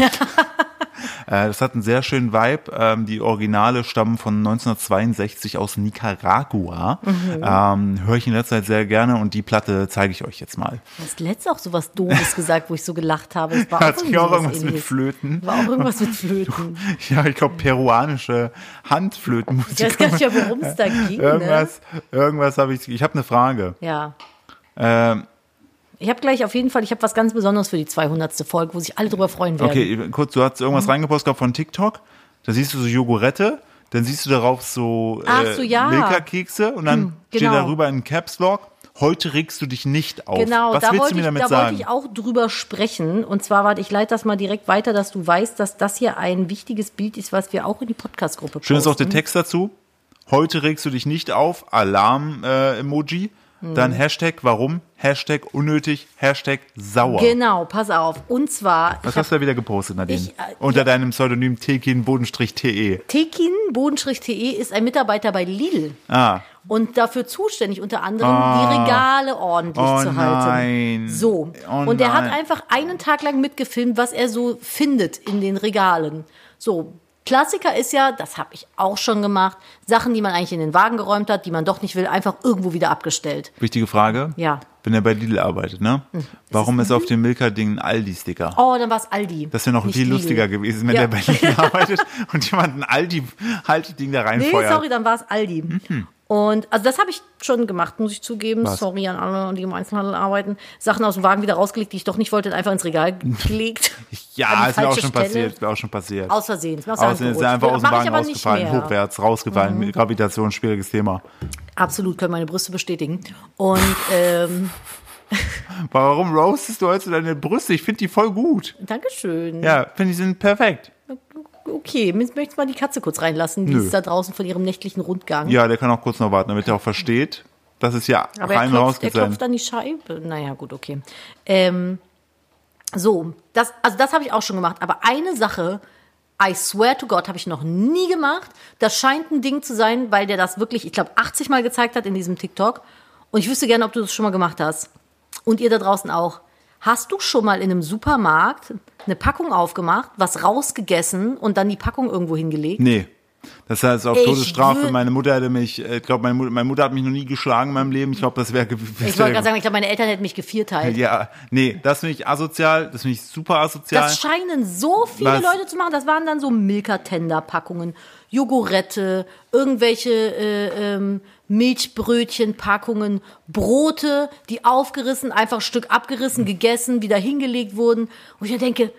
Das hat einen sehr schönen Vibe. Die Originale stammen von 1962 aus Nicaragua. Höre ich in letzter Zeit sehr gerne und die Platte zeige ich euch jetzt mal. Du hast letztens auch so was Doofes gesagt, wo ich so gelacht habe. Es war Hat irgendwie auch sowas irgendwas mit Ähnliches. Flöten. War auch irgendwas mit Flöten. Ja, ich glaube peruanische Handflötenmusik. Ich weiß gar nicht mehr, worum es da ging. Irgendwas habe ich habe eine Frage. Ne? Ja. Ähm, Ich habe gleich auf jeden Fall, ich habe was ganz Besonderes für die 200. Folge, wo sich alle drüber freuen werden. okay, kurz, du hast irgendwas reingepostet gehabt von TikTok. Da siehst du so Jogurette, dann siehst du darauf so, Ach so, ja. Milka-Kekse und dann steht genau. darüber ein Caps Lock. Heute regst du dich nicht auf. Genau, Was da willst wollte du mir damit da sagen? wollte ich auch drüber sprechen. Und zwar, warte, ich leite das mal direkt weiter, dass du weißt, dass das hier ein wichtiges Bild ist, was wir auch in die Podcast-Gruppe posten. Schön ist auch der Text dazu. Heute regst du dich nicht auf. Alarm-Emoji. Dann Hashtag warum, Hashtag unnötig, Hashtag sauer. Genau, pass auf. Und zwar, Was hast du da wieder gepostet, Nadine? Ich, Unter deinem Pseudonym Tekin-TE. Tekin-TE ist ein Mitarbeiter bei Lidl. Ah, Und dafür zuständig, unter anderem die Regale ordentlich Oh zu halten. nein. So. Oh und der hat nein. einfach einen Tag lang mitgefilmt, was er so findet in den Regalen. So. Klassiker ist ja, das habe ich auch schon gemacht, Sachen, die man eigentlich in den Wagen geräumt hat, die man doch nicht will, einfach irgendwo wieder abgestellt. wichtige Frage. Ja. Wenn er bei Lidl arbeitet, ne? Warum ist auf dem Milka-Ding ein Aldi-Sticker? Oh, dann war es Aldi. Das wäre noch nicht viel Lidl. lustiger gewesen, wenn Ja. der bei Lidl arbeitet und jemand ein Aldi-Ding da Nee, reinfeuert. sorry, dann war es Aldi. Und also das habe ich schon gemacht, muss ich zugeben. Was? Sorry an alle, die im Einzelhandel arbeiten. Sachen aus dem Wagen wieder rausgelegt, die ich doch nicht wollte, einfach ins Regal gelegt. Ja, An die ist mir auch falsche schon Stelle. passiert. Ist mir auch schon passiert. Aus Versehen. Ist mir aus der Hand Außerdem ist er gerutscht. einfach aus dem Mach ich Wagen aber nicht rausgefallen, mehr. Mhm. hochwärts rausgefallen. Gravitation, schwieriges Thema. Absolut, können meine Brüste bestätigen. Und Warum roastest du heute deine Brüste? Ich finde die voll gut. Dankeschön. Ja, finde die sind perfekt. Okay, möchtest du mal die Katze kurz reinlassen? Die Nö. ist da draußen von ihrem nächtlichen Rundgang. Ja, der kann auch kurz noch warten, damit er auch versteht, dass es ja Aber er rein klopft rausgeht. an die Scheibe. Naja, gut, okay. So, das habe ich auch schon gemacht. Aber eine Sache, I swear to God, habe ich noch nie gemacht. Das scheint ein Ding zu sein, weil der das wirklich, ich glaube, 80 Mal gezeigt hat in diesem TikTok. Und ich wüsste gerne, ob du das schon mal gemacht hast. Und ihr da draußen auch. Hast du schon mal in einem Supermarkt eine Packung aufgemacht, was rausgegessen und dann die Packung irgendwo hingelegt? Nee. Das heißt, auf Ich Todesstrafe, würd- meine Mutter hätte mich, ich glaube, meine Mutter hat mich noch nie geschlagen in meinem Leben. Ich glaube, das wäre... Ich wollte gerade sagen, ich glaube, meine Eltern hätten mich gevierteilt. Ja, nee, das finde ich asozial, das finde ich super asozial. Das scheinen so viele Was? Leute zu machen. Das waren dann so Milka-Tender-Packungen, Jogurette, irgendwelche Milchbrötchen-Packungen, Brote, die aufgerissen, einfach ein Stück abgerissen, gegessen, wieder hingelegt wurden. Und ich denke,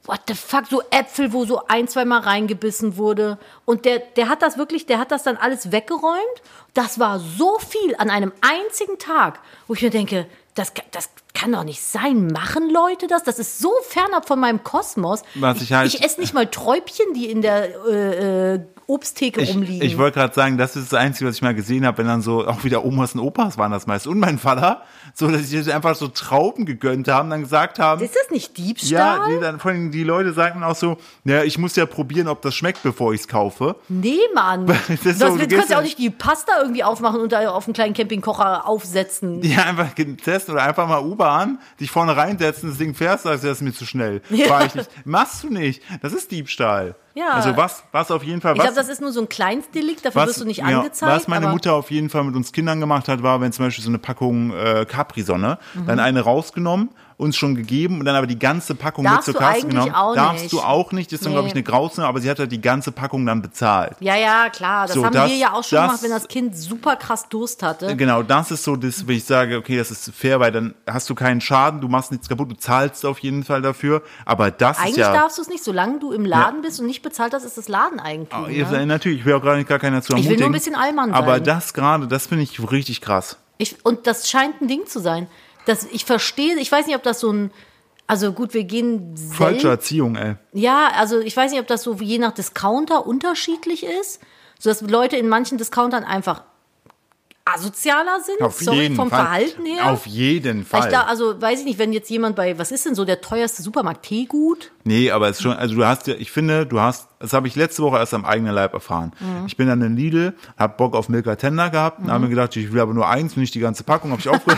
what the fuck, so Äpfel, wo so 1-2 Mal reingebissen wurde. Und der hat das dann alles weggeräumt. Das war so viel an einem einzigen Tag, wo ich mir denke, das kann doch nicht sein. Machen Leute das? Das ist so fernab von meinem Kosmos. Ich esse nicht mal Träubchen, die in der Obsttheke rumliegen. Ich wollte gerade sagen, das ist das Einzige, was ich mal gesehen habe, wenn dann so auch wieder Omas und Opas waren das meist. Und mein Vater, so dass sie einfach so Trauben gegönnt haben, dann gesagt haben. Ist das nicht Diebstahl? Ja, nee, dann vor allem die Leute sagten auch so, ja, ich muss ja probieren, ob das schmeckt, bevor ich es kaufe. Nee, Mann. Du kannst ja auch nicht die Pasta irgendwie aufmachen und da auf einen kleinen Campingkocher aufsetzen. Ja, einfach testen oder einfach mal U-Bahn, dich vorne reinsetzen, das Ding fährst, sagst du, das ist mir zu schnell. Fahr ich nicht. Machst du nicht. Das ist Diebstahl. Ja. Also was auf jeden Fall. Ich glaube, das ist nur so ein Kleinstdelikt, dafür wirst du nicht angezeigt. Was meine Mutter auf jeden Fall mit uns Kindern gemacht hat, war, wenn zum Beispiel so eine Packung Capri-Sonne, dann eine rausgenommen, uns schon gegeben und dann aber die ganze Packung mit zur Kasse genommen. Darfst du auch nicht, ist dann, glaube ich, eine Grauzone, aber sie hat halt die ganze Packung dann bezahlt. Ja, klar, das haben wir ja auch schon gemacht, wenn das Kind super krass Durst hatte. Genau, das ist so das, wo ich sage, okay, das ist fair, weil dann hast du keinen Schaden, du machst nichts kaputt, du zahlst auf jeden Fall dafür, aber das eigentlich ist ja... Eigentlich darfst du es nicht, solange du im Laden bist und nicht bezahlt hast, ist das Ladeneigentum. Ne? Natürlich, ich will auch gar keiner zu ermutigen. Ich will nur ein bisschen Allmann sein. Aber das finde ich richtig krass. Und das scheint ein Ding zu sein. Ich verstehe, ich weiß nicht, ob das so ein... Also gut, wir gehen falsche Erziehung, ey. Ja, also ich weiß nicht, ob das so je nach Discounter unterschiedlich ist, sodass Leute in manchen Discountern einfach asozialer sind, vom Verhalten her. Auf jeden Fall. Also weiß ich nicht, wenn jetzt jemand was ist denn so der teuerste Supermarkt, Teegut? Nee, aber es ist schon, also das habe ich letzte Woche erst am eigenen Leib erfahren. Mhm. Ich bin dann in Lidl, hab Bock auf Milka Tender gehabt und habe mir gedacht, ich will aber nur eins und nicht die ganze Packung, habe ich aufgehört.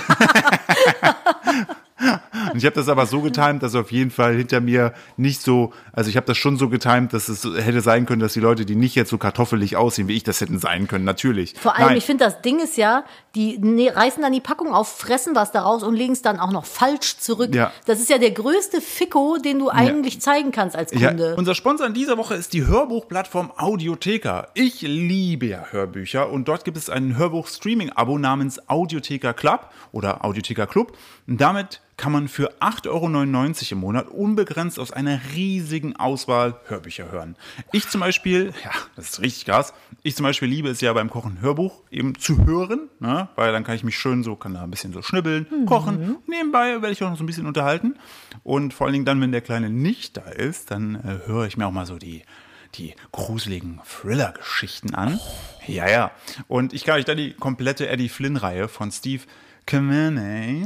Und ich habe das aber so getimt, dass auf jeden Fall hinter mir nicht so, also ich habe das schon so getimt, dass es hätte sein können, dass die Leute, die nicht jetzt so kartoffelig aussehen, wie ich das hätten sein können, natürlich. Vor allem, ich finde, das Ding ist ja, die reißen dann die Packung auf, fressen was daraus und legen es dann auch noch falsch zurück. Ja. Das ist ja der größte Ficko, den du eigentlich zeigen kannst als Kunde. Ja. Unser Sponsor in dieser Woche ist die Hörbuchplattform Audiotheka. Ich liebe ja Hörbücher und dort gibt es ein Hörbuch-Streaming-Abo namens Audiotheka Club oder Audiotheka Club. Und damit kann man für 8,99 € im Monat unbegrenzt aus einer riesigen Auswahl Hörbücher hören. Ich zum Beispiel, ja, das ist richtig krass, liebe es ja beim Kochen Hörbuch eben zu hören, ne? Weil dann kann ich mich schön kann da ein bisschen so schnibbeln, kochen. Nebenbei werde ich auch noch so ein bisschen unterhalten. Und vor allen Dingen dann, wenn der Kleine nicht da ist, dann höre ich mir auch mal so die gruseligen Thriller-Geschichten an. Ja. Und ich kann euch da die komplette Eddie Flynn-Reihe von Steve Kavanaugh.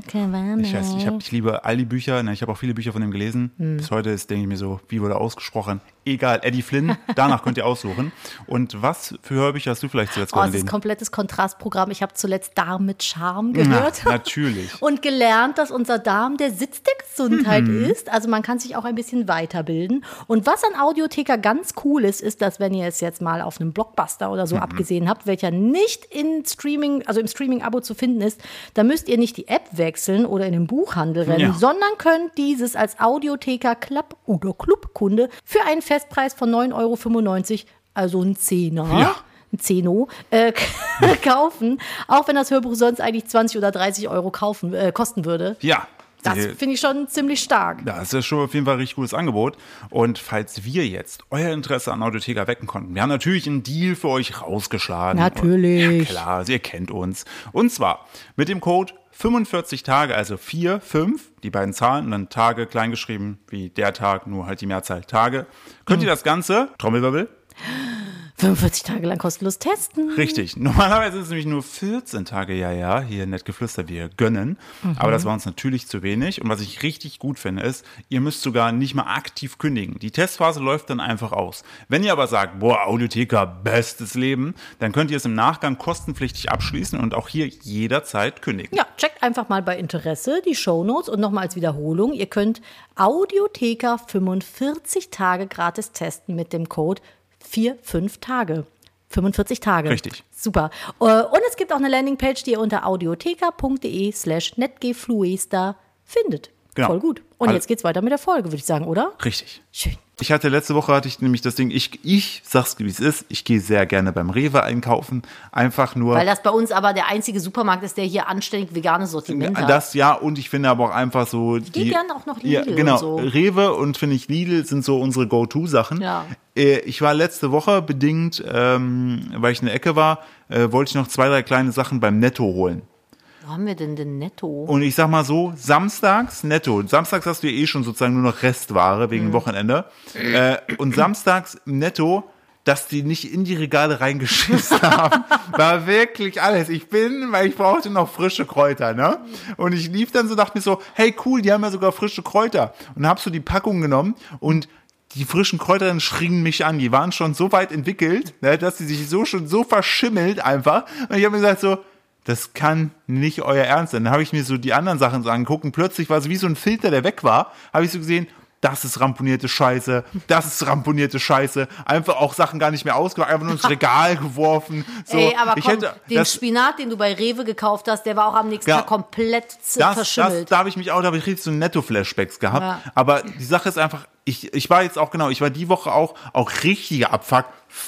Ich liebe all die Bücher. Ich habe auch viele Bücher von ihm gelesen. Bis heute denke ich mir so, wie wurde ausgesprochen? Egal, Eddie Flynn, danach könnt ihr aussuchen. Und was für Hörbücher hast du vielleicht zuletzt gehört? Das ist ein komplettes Kontrastprogramm. Ich habe zuletzt Darm mit Charme gehört. Ja, natürlich. Und gelernt, dass unser Darm der Sitz der Gesundheit ist. Also man kann sich auch ein bisschen weiterbilden. Und was an Audiotheka ganz cool ist, dass wenn ihr es jetzt mal auf einem Blockbuster oder so abgesehen habt, welcher nicht im Streaming-Abo zu finden ist, dann müsst ihr nicht die App wechseln oder in den Buchhandel rennen, sondern könnt dieses als Audiotheka Club oder Clubkunde für einen Festpreis von 9,95 €, also ein Zehner, ein Zeno, kaufen, auch wenn das Hörbuch sonst eigentlich 20 oder 30 € kosten würde. Ja. Das finde ich schon ziemlich stark. Das ist schon auf jeden Fall ein richtig gutes Angebot. Und falls wir jetzt euer Interesse an Audiotheka wecken konnten, wir haben natürlich einen Deal für euch rausgeschlagen. Natürlich. Ja klar, ihr kennt uns. Und zwar mit dem Code 45 Tage, also 5, die beiden Zahlen und dann Tage kleingeschrieben wie der Tag, nur halt die Mehrzahl Tage, könnt ihr das Ganze, Trommelwirbel, 45 Tage lang kostenlos testen. Richtig. Normalerweise sind es nämlich nur 14 Tage, hier nett geflüstert, wir gönnen. Aber das war uns natürlich zu wenig. Und was ich richtig gut finde, ist, ihr müsst sogar nicht mal aktiv kündigen. Die Testphase läuft dann einfach aus. Wenn ihr aber sagt, Audiotheka, bestes Leben, dann könnt ihr es im Nachgang kostenpflichtig abschließen und auch hier jederzeit kündigen. Ja, checkt einfach mal bei Interesse die Shownotes und nochmal als Wiederholung. Ihr könnt Audiotheka 45 Tage gratis testen mit dem Code 5 Tage. 45 Tage. Richtig. Super. Und es gibt auch eine Landingpage, die ihr unter audiotheka.de/netgefluester findet. Genau. Voll gut. Und jetzt geht's weiter mit der Folge, würde ich sagen, oder? Richtig. Schön. Letzte Woche hatte ich nämlich das Ding, ich sag's wie es ist, ich gehe sehr gerne beim Rewe einkaufen, einfach nur. Weil das bei uns aber der einzige Supermarkt ist, der hier anständig veganes Sortiment hat. Das ja, und ich finde aber auch einfach so. Ich gehe gerne auch noch Lidl genau, und so. Rewe und finde ich Lidl sind so unsere Go-To-Sachen. Ja. Ich war letzte Woche bedingt, weil ich in der Ecke war, wollte ich noch 2, 3 kleine Sachen beim Netto holen. Wo haben wir denn den Netto? Und ich sag mal so, samstags Netto. Samstags hast du ja schon sozusagen nur noch Restware wegen Wochenende. Und samstags Netto, dass die nicht in die Regale reingeschissen haben, war wirklich alles. Weil ich brauchte noch frische Kräuter, ne? Und ich lief dann so, dachte mir so, hey cool, die haben ja sogar frische Kräuter. Und hab so die Packung genommen und die frischen Kräuter dann schrien mich an. Die waren schon so weit entwickelt, ne, dass sie sich schon so verschimmelt einfach. Und ich habe mir gesagt so, das kann nicht euer Ernst sein. Dann habe ich mir so die anderen Sachen so angeguckt und plötzlich war es wie so ein Filter, der weg war. Habe ich so gesehen, das ist ramponierte Scheiße, Einfach auch Sachen gar nicht mehr ausgemacht, einfach nur ins Regal geworfen. So, Ey, aber komm, den Spinat, den du bei Rewe gekauft hast, der war auch am nächsten Tag komplett verschimmelt. Da habe ich richtig so Netto-Flashbacks gehabt. Ja. Aber die Sache ist einfach, ich war die Woche auch richtiger Abfuck.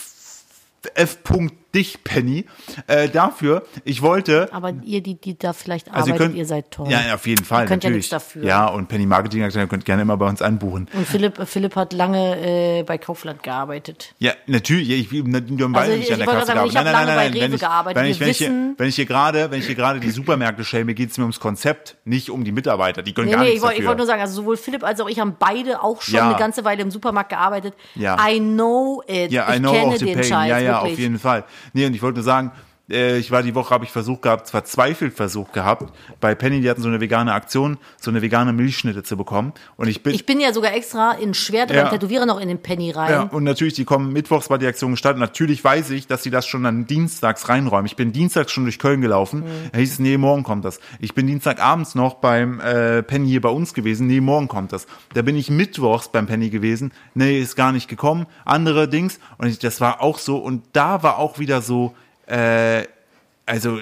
F. dich, Penny, dafür. Ich wollte. Aber ihr, die da vielleicht arbeitet, ihr seid toll. Ja, auf jeden Fall. Ihr könnt natürlich. ja nichts dafür. Ja, und Penny Marketing, ihr könnt gerne immer bei uns anbuchen. Und Philipp hat lange bei Kaufland gearbeitet. Ja, natürlich. Wir haben beide nicht an der Kasse gearbeitet. Ich habe lange bei Rewe gearbeitet. Wenn ich hier gerade die Supermärkte schäme, geht es mir ums Konzept, nicht um die Mitarbeiter. Die können gar nichts dafür. Ich wollte nur sagen, also sowohl Philipp als auch ich haben beide auch schon eine ganze Weile im Supermarkt gearbeitet. Ja. I know it. Ja, ich kenne den Scheiß. Ja, auf jeden Fall. Nee, und ich wollte nur sagen, die Woche habe ich verzweifelt versucht gehabt, bei Penny, die hatten so eine vegane Aktion, so eine vegane Milchschnitte zu bekommen. Und ich bin ja sogar extra in Schwerte beim Tätowierer noch in den Penny rein. Ja, und natürlich, die kommen mittwochs, war die Aktion gestartet. Natürlich weiß ich, dass sie das schon dann dienstags reinräumen. Ich bin dienstags schon durch Köln gelaufen. Da hieß es, nee, morgen kommt das. Ich bin dienstagabends noch beim Penny hier bei uns gewesen. Nee, morgen kommt das. Da bin ich mittwochs beim Penny gewesen. Nee, ist gar nicht gekommen. Andere Dings. Und das war auch so. Und da war auch wieder so, also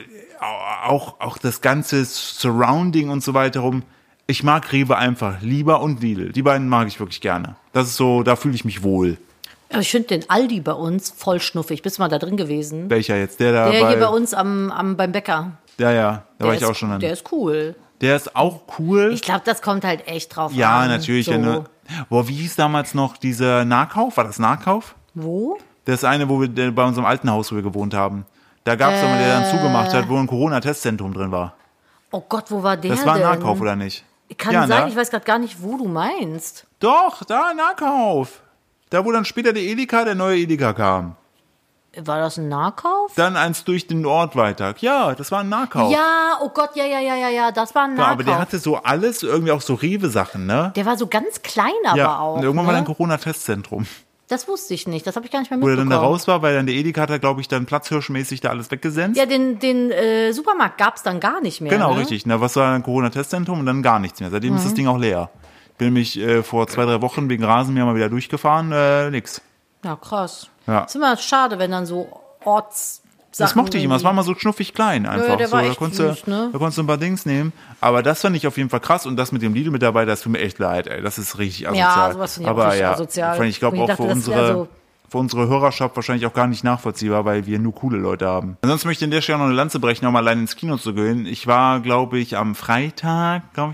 auch das ganze Surrounding und so weiter rum. Ich mag Rewe einfach lieber und Lidl. Die beiden mag ich wirklich gerne. Das ist so, da fühle ich mich wohl. Ich finde den Aldi bei uns voll schnuffig. Bist du mal da drin gewesen? Welcher jetzt? Der hier bei uns beim Bäcker. Ja, da war ich auch schon an. Der ist cool. Der ist auch cool. Ich glaube, das kommt halt echt drauf an. Ja, natürlich. So. Wie hieß damals noch dieser Nahkauf? War das Nahkauf? Wo? Das eine, bei unserem alten Haus, wo wir gewohnt haben. Da gab es jemanden, der dann zugemacht hat, wo ein Corona-Testzentrum drin war. Oh Gott, wo war der denn? Das war ein Nahkauf, oder nicht? Kann sein, ich weiß gerade gar nicht, wo du meinst. Doch, da Nahkauf. Da, wo dann später der neue Edeka kam. War das ein Nahkauf? Dann eins durch den Ort weiter. Ja, das war ein Nahkauf. Ja, oh Gott, ja, das war ein Nahkauf. Ja, aber der hatte so alles, irgendwie auch so Rewe-Sachen, ne? Der war so ganz klein aber auch. Und irgendwann war ne? ein Corona-Testzentrum. Das wusste ich nicht, das habe ich gar nicht mehr mitbekommen. Wo er dann da raus war, weil dann der Edeka hat er, glaube ich, dann platzhirschmäßig da alles weggesenzt. Ja, den Supermarkt gab es dann gar nicht mehr. Genau, ne? richtig. Na, was war ein Corona-Testzentrum und dann gar nichts mehr. Seitdem ist das Ding auch leer. Bin nämlich vor 2, 3 Wochen wegen Rasenmäher mal wieder durchgefahren, nix. Ja, krass. Ja. Ist immer schade, wenn dann so Ortssachen... Das mochte ich immer, es war mal so schnuffig klein einfach. Ja, der so, war echt süß, ne? Da konntest du ein paar Dings nehmen. Aber das fand ich auf jeden Fall krass und das mit dem Lidl-Mitarbeiter, das tut mir echt leid, ey. Das ist richtig asozial. Ja, sowas finde ich auch richtig asozial. Ich glaube auch für unsere Hörerschaft wahrscheinlich auch gar nicht nachvollziehbar, weil wir nur coole Leute haben. Ansonsten möchte ich an der Stelle noch eine Lanze brechen, um allein ins Kino zu gehen. Ich war, glaube ich, am Freitag war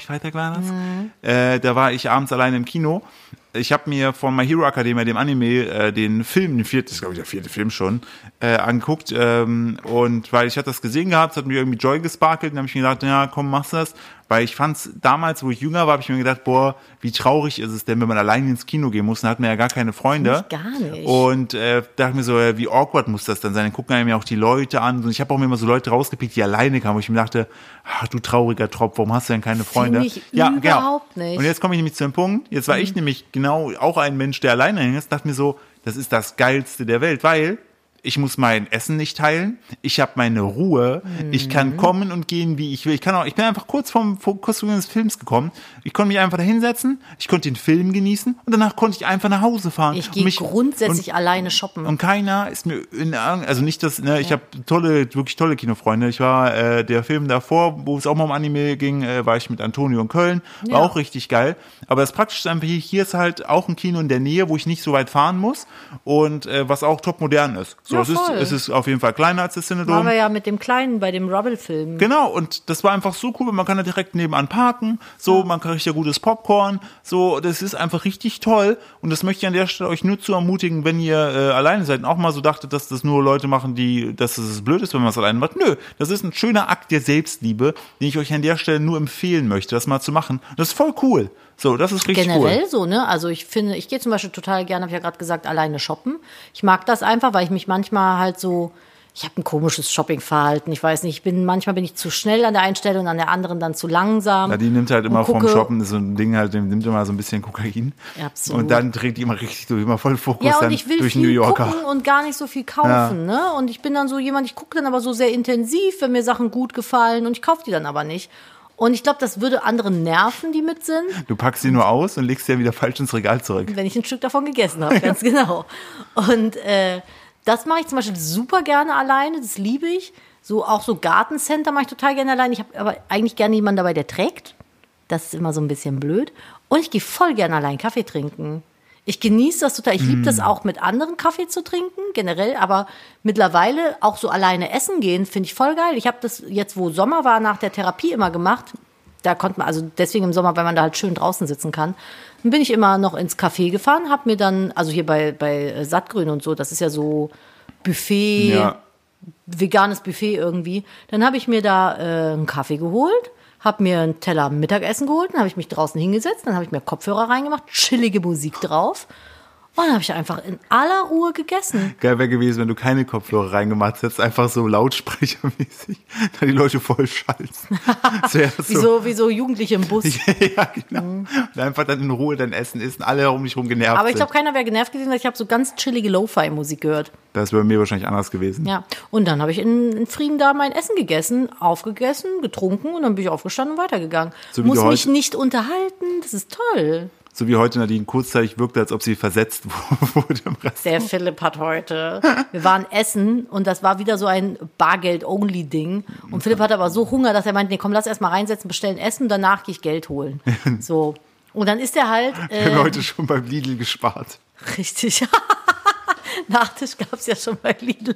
das? Da war ich abends alleine im Kino. Ich habe mir von My Hero Academia, dem Anime, den Film, das ist glaube ich der 4. Film schon, angeguckt. Und weil ich hatte das gesehen gehabt, es hat mir irgendwie Joy gesparkelt, dann habe ich mir gedacht, ja komm, machst das. Weil ich fand's damals, wo ich jünger war, habe ich mir gedacht, boah, wie traurig ist es denn, wenn man alleine ins Kino gehen muss, dann hat man ja gar keine Freunde. Gar nicht. Und dachte mir so, wie awkward muss das dann sein? Dann gucken einem ja auch die Leute an. Und ich habe auch mir immer so Leute rausgepickt, die alleine kamen, wo ich mir dachte, ach, du trauriger Tropf, warum hast du denn keine Freunde? Finde ich überhaupt nicht. Und jetzt komme ich nämlich zu dem Punkt, jetzt war ich nämlich genau auch ein Mensch, der alleine hing ist, dachte mir so, das ist das Geilste der Welt, weil ich muss mein Essen nicht teilen, ich habe meine Ruhe, ich kann kommen und gehen, wie ich will. Ich bin einfach kurz vor des Films gekommen, ich konnte mich einfach da hinsetzen, ich konnte den Film genießen und danach konnte ich einfach nach Hause fahren. Ich gehe grundsätzlich alleine shoppen. Und keiner ist mir also nicht das, ne, ich habe wirklich tolle Kinofreunde. Ich war der Film davor, wo es auch mal um Anime ging, war ich mit Antonio in Köln, war auch richtig geil. Aber das Praktische ist einfach, hier ist halt auch ein Kino in der Nähe, wo ich nicht so weit fahren muss und was auch top modern ist. So, es ist auf jeden Fall kleiner als das Cinedom. Waren wir ja mit dem Kleinen bei dem Rubble-Film. Genau, und das war einfach so cool, weil man kann da direkt nebenan parken, so, man kriegt ja gutes Popcorn, so, das ist einfach richtig toll und das möchte ich an der Stelle euch nur zu ermutigen, wenn ihr alleine seid und auch mal so dachtet, dass das nur Leute machen, dass es blöd ist, wenn man es alleine macht. Nö, das ist ein schöner Akt der Selbstliebe, den ich euch an der Stelle nur empfehlen möchte, das mal zu machen. Das ist voll cool. So, das ist richtig generell cool. So, ne? Also ich finde, ich gehe zum Beispiel total gerne, habe ich ja gerade gesagt, alleine shoppen. Ich mag das einfach, weil ich mich manchmal halt so, ich habe ein komisches Shoppingverhalten. Ich weiß nicht, manchmal bin ich zu schnell an der einen Stelle und an der anderen dann zu langsam. Ja, die nimmt halt immer vom Shoppen so ein Ding halt, nimmt immer so ein bisschen Kokain. Absolut. Und dann dreht die immer richtig durch, immer voll Fokus ja, und dann ich will durch viel New Yorker. gucken und gar nicht so viel kaufen, ne? Und ich bin dann so jemand, ich gucke dann aber so sehr intensiv, wenn mir Sachen gut gefallen und ich kaufe die dann aber nicht. Und ich glaube, das würde andere nerven, die mit sind. Du packst sie nur aus und legst sie ja wieder falsch ins Regal zurück. Wenn ich ein Stück davon gegessen habe, ganz genau. Und das mache ich zum Beispiel super gerne alleine, das liebe ich. So auch so Gartencenter mache ich total gerne alleine. Ich habe aber eigentlich gerne jemanden dabei, der trägt. Das ist immer so ein bisschen blöd. Und ich gehe voll gerne allein Kaffee trinken. Ich genieße das total. Ich liebe das auch, mit anderen Kaffee zu trinken, generell. Aber mittlerweile auch so alleine essen gehen, finde ich voll geil. Ich habe das jetzt, wo Sommer war, nach der Therapie immer gemacht. Da konnte man, also deswegen im Sommer, weil man da halt schön draußen sitzen kann. Dann bin ich immer noch ins Café gefahren, habe mir dann, also hier bei Sattgrün und so, das ist ja so Buffet, veganes Buffet irgendwie. Dann habe ich mir da einen Kaffee geholt. Habe mir einen Teller Mittagessen geholt, dann habe ich mich draußen hingesetzt, dann habe ich mir Kopfhörer reingemacht, chillige Musik drauf und dann habe ich einfach in aller Ruhe gegessen. Geil wäre gewesen, wenn du keine Kopfhörer reingemacht hättest, einfach so lautsprechermäßig, da die Leute voll schalzen. Wie so Jugendliche im Bus. Ja, genau. Und einfach dann in Ruhe dein Essen isst und alle um dich rum genervt Aber ich glaube, keiner wäre genervt gewesen, weil ich habe so ganz chillige Lo-Fi-Musik gehört. Das wäre bei mir wahrscheinlich anders gewesen. Ja, und dann habe ich in Frieden da mein Essen gegessen, aufgegessen, getrunken und dann bin ich aufgestanden und weitergegangen. So muss mich nicht unterhalten, das ist toll. So wie heute Nadine kurzzeitig wirkte, als ob sie versetzt wurde im Restaurant. Der Philipp hat heute, wir waren essen und das war wieder so ein Bargeld-Only-Ding. Und Philipp hatte aber so Hunger, dass er meinte, nee, komm, lass erst mal reinsetzen, bestellen Essen und danach gehe ich Geld holen. So. Und dann ist er halt... Wir haben heute schon beim Lidl gespart. Richtig. Nachtisch gab es ja schon bei Lidl.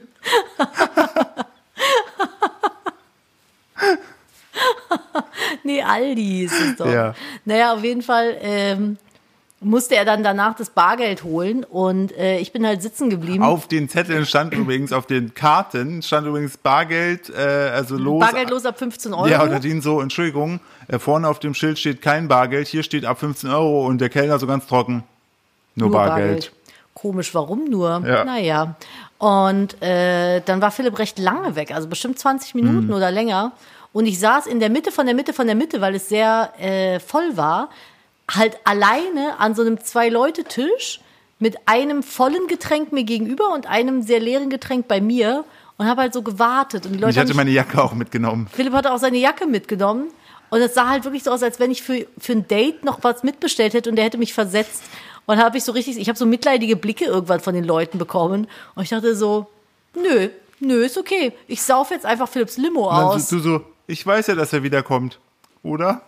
Nee, Aldi ist es doch. Ja. Naja, auf jeden Fall musste er dann danach das Bargeld holen und ich bin halt sitzen geblieben. Auf den Zetteln stand übrigens, auf den Karten stand übrigens Bargeld, also los. Bargeld los ab 15 Euro. Ja, und Nadine so, Entschuldigung, vorne auf dem Schild steht kein Bargeld, hier steht ab 15 Euro und der Kellner so ganz trocken, nur Bargeld. Komisch, warum nur? Ja. Naja. Und dann war Philipp recht lange weg, also bestimmt 20 Minuten oder länger. Und ich saß in der Mitte von der Mitte, weil es sehr voll war, halt alleine an so einem 2-Leute-Tisch mit einem vollen Getränk mir gegenüber und einem sehr leeren Getränk bei mir und habe halt so gewartet. Und die Leute ich hatte meine Jacke auch mitgenommen. Philipp hatte auch seine Jacke mitgenommen und es sah halt wirklich so aus, als wenn ich für ein Date noch was mitbestellt hätte und der hätte mich versetzt. Und habe ich habe so mitleidige Blicke irgendwann von den Leuten bekommen und ich dachte so, nö, ist okay. Ich sauf jetzt einfach Philipps Limo aus. Du so, ich weiß ja, dass er wiederkommt. Oder?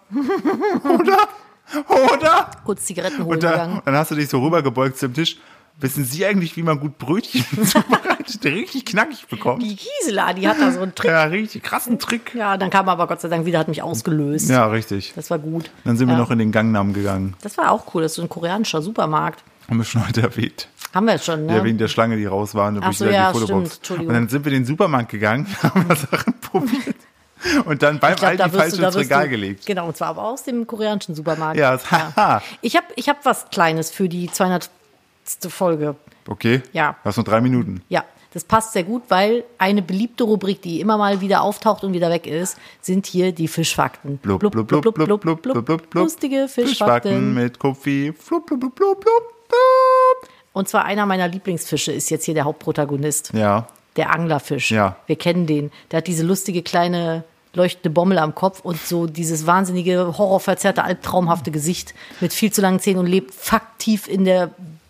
Oder? Kurz Zigaretten holen gegangen. Dann hast du dich so rübergebeugt zum Tisch. Wissen Sie eigentlich, wie man gut Brötchen zubereitet, der richtig knackig bekommt? Die Gisela, die hat da so einen Trick. Ja, richtig krassen Trick. Ja, dann kam aber Gott sei Dank wieder, hat mich ausgelöst. Ja, richtig. Das war gut. Dann sind wir noch in den Gangnam gegangen. Das war auch cool, das ist so ein koreanischer Supermarkt. Haben wir schon heute erwähnt. Haben wir jetzt schon, ne? Ja, wegen der Schlange, die raus war. Ach so, ja, stimmt, Entschuldigung. Und dann sind wir in den Supermarkt gegangen, haben wir Sachen probiert. Und dann beim Aldi falsch ins Regal gelegt. Genau, und zwar aber aus dem koreanischen Supermarkt. Ja, Ich hab was Kleines für die 200. Folge. Okay. Ja. Du hast noch 3 Minuten. Ja, das passt sehr gut, weil eine beliebte Rubrik, die immer mal wieder auftaucht und wieder weg ist, sind hier die Fischfakten. Blub, blub, blub, blub, blub, blub, blub, blub. Lustige Fischfakten. Mit Kupfi. Flub, blub, blub, blub, blub, blub. Und zwar einer meiner Lieblingsfische ist jetzt hier der Hauptprotagonist. Ja. Der Anglerfisch. Ja. Wir kennen den. Der hat diese lustige kleine leuchtende Bommel am Kopf und so dieses wahnsinnige, horrorverzerrte, albtraumhafte Gesicht mit viel zu langen Zähnen und lebt faktief in der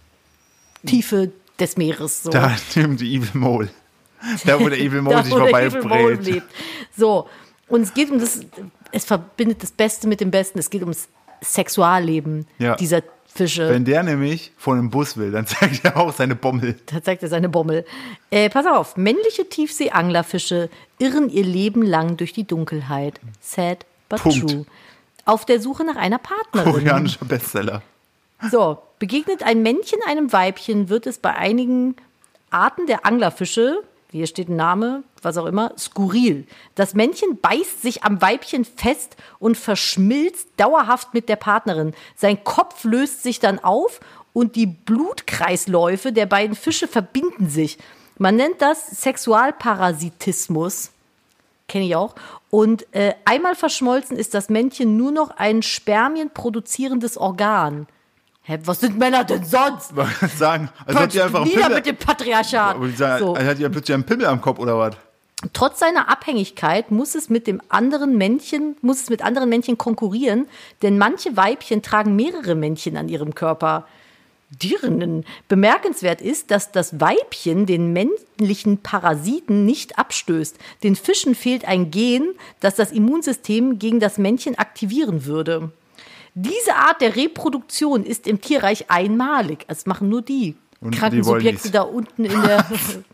Tiefe des Meeres. So. Da nimmt die Evil Mole. Da, wo der Evil Mole sich vorbeibrät. So, und es geht um das, es verbindet das Beste mit dem Besten. Es geht ums Sexualleben dieser Fische. Wenn der nämlich vor einem Bus will, dann zeigt er auch seine Bommel. Da zeigt er seine Bommel. Pass auf, männliche Tiefsee-Anglerfische irren ihr Leben lang durch die Dunkelheit. Sad but true. Auf der Suche nach einer Partnerin. Koreanischer Bestseller. So, begegnet ein Männchen einem Weibchen, wird es bei einigen Arten der Anglerfische, hier steht ein Name, was auch immer, skurril. Das Männchen beißt sich am Weibchen fest und verschmilzt dauerhaft mit der Partnerin. Sein Kopf löst sich dann auf und die Blutkreisläufe der beiden Fische verbinden sich. Man nennt das Sexualparasitismus. Kenne ich auch. Und einmal verschmolzen ist das Männchen nur noch ein spermienproduzierendes Organ. Hä, was sind Männer denn sonst? Was soll ich sagen? Also hat die einfach Nieder mit dem Patriarchat. So. Hat die plötzlich einen Pimmel am Kopf oder was? Trotz seiner Abhängigkeit muss es mit anderen Männchen konkurrieren, denn manche Weibchen tragen mehrere Männchen an ihrem Körper. Dirnen. Bemerkenswert ist, dass das Weibchen den männlichen Parasiten nicht abstößt. Den Fischen fehlt ein Gen, das das Immunsystem gegen das Männchen aktivieren würde. Diese Art der Reproduktion ist im Tierreich einmalig. Das machen nur die kranken Subjekte da unten in der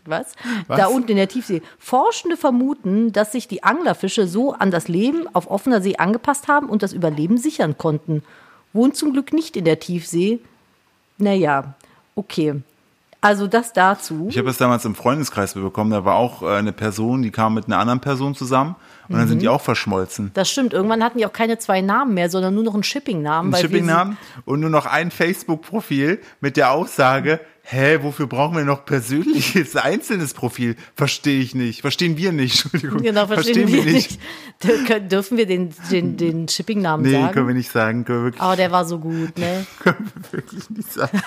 Da unten in der Tiefsee. Forschende vermuten, dass sich die Anglerfische so an das Leben auf offener See angepasst haben und das Überleben sichern konnten. Wohnen zum Glück nicht in der Tiefsee. Naja, okay. Also das dazu. Ich habe es damals im Freundeskreis bekommen, da war auch eine Person, die kam mit einer anderen Person zusammen und dann sind die auch verschmolzen. Das stimmt, irgendwann hatten die auch keine 2 Namen mehr, sondern nur noch einen Shipping-Namen. Ein Shipping-Namen und nur noch ein Facebook-Profil mit der Aussage, wofür brauchen wir noch persönliches, einzelnes Profil? Verstehe ich nicht. Verstehen wir nicht. Entschuldigung. Genau, verstehen wir nicht. Dürfen wir den Shipping-Namen sagen? Nee, können wir nicht sagen. Aber der war so gut, ne? Können wir wirklich nicht sagen.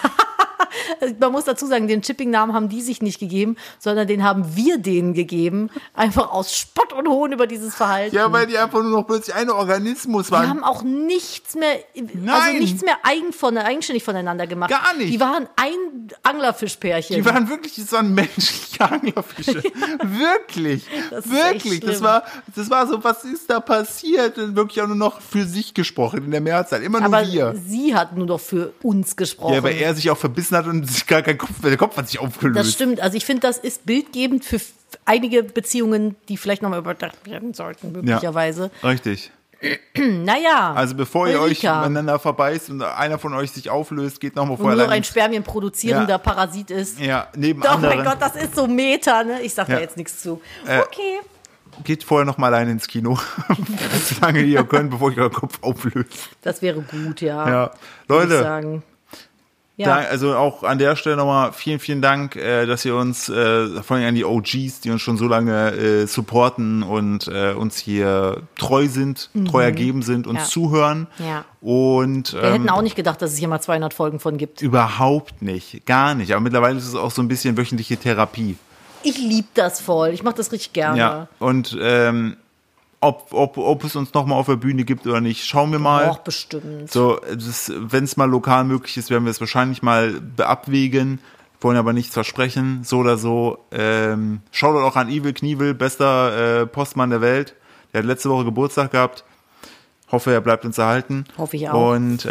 Man muss dazu sagen, den Shipping-Namen haben die sich nicht gegeben, sondern den haben wir denen gegeben. Einfach aus Spott und Hohn über dieses Verhalten. Ja, weil die einfach nur noch plötzlich ein Organismus waren. Die haben auch nichts mehr, also nichts mehr eigenständig voneinander gemacht. Gar nicht. Die waren ein Anglerfischpärchen. Die waren wirklich so ein menschlicher Anglerfische. Wirklich. Das ist wirklich. echt Das war so, was ist da passiert? Und wirklich auch nur noch für sich gesprochen in der Mehrzahl. Immer nur aber wir. Sie hat nur noch für uns gesprochen. Ja, weil er sich auch verbissen hat und sich gar kein Kopf, der Kopf hat sich aufgelöst. Das stimmt. Also ich finde, das ist bildgebend für einige Beziehungen, die vielleicht nochmal überdacht werden sollten, möglicherweise. Ja, richtig. Naja. Also bevor ihr euch miteinander verbeißt und einer von euch sich auflöst, geht nochmal vorher nur noch ein spermienproduzierender Parasit ist. Ja, neben Doch, anderen. mein Gott, das ist so Meta, ne? Ich sag da jetzt nichts zu. Okay. Geht vorher noch mal alleine ins Kino. So lange ihr könnt, bevor ich euren Kopf auflöst. Das wäre gut, ja. Ja. Leute. Ja. Also auch an der Stelle nochmal vielen, vielen Dank, dass ihr uns, vor allem an die OGs, die uns schon so lange supporten und uns hier treu ergeben sind, uns zuhören. Ja. Und wir hätten auch nicht gedacht, dass es hier mal 200 Folgen von gibt. Überhaupt nicht, gar nicht. Aber mittlerweile ist es auch so ein bisschen wöchentliche Therapie. Ich liebe das voll. Ich mache das richtig gerne. Ja. Und ob es uns nochmal auf der Bühne gibt oder nicht, schauen wir mal. Doch, bestimmt. So, wenn es mal lokal möglich ist, werden wir es wahrscheinlich mal abwägen, wollen aber nichts versprechen, so oder so. Schaut auch an Evil Knievel, bester Postmann der Welt. Der hat letzte Woche Geburtstag gehabt. Hoffe, er bleibt uns erhalten. Hoffe ich auch. Und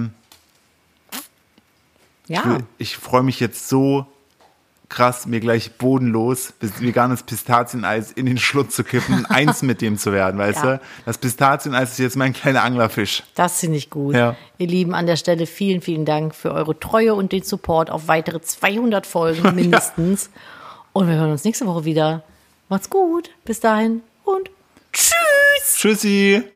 ja. Ich freue mich jetzt so krass, mir gleich bodenlos veganes Pistazieneis in den Schlund zu kippen, eins mit dem zu werden, weißt du? Das Pistazieneis ist jetzt mein kleiner Anglerfisch. Das finde ich gut. Ja. Ihr Lieben, an der Stelle vielen, vielen Dank für eure Treue und den Support auf weitere 200 Folgen mindestens. Ja. Und wir hören uns nächste Woche wieder. Macht's gut. Bis dahin und tschüss. Tschüssi.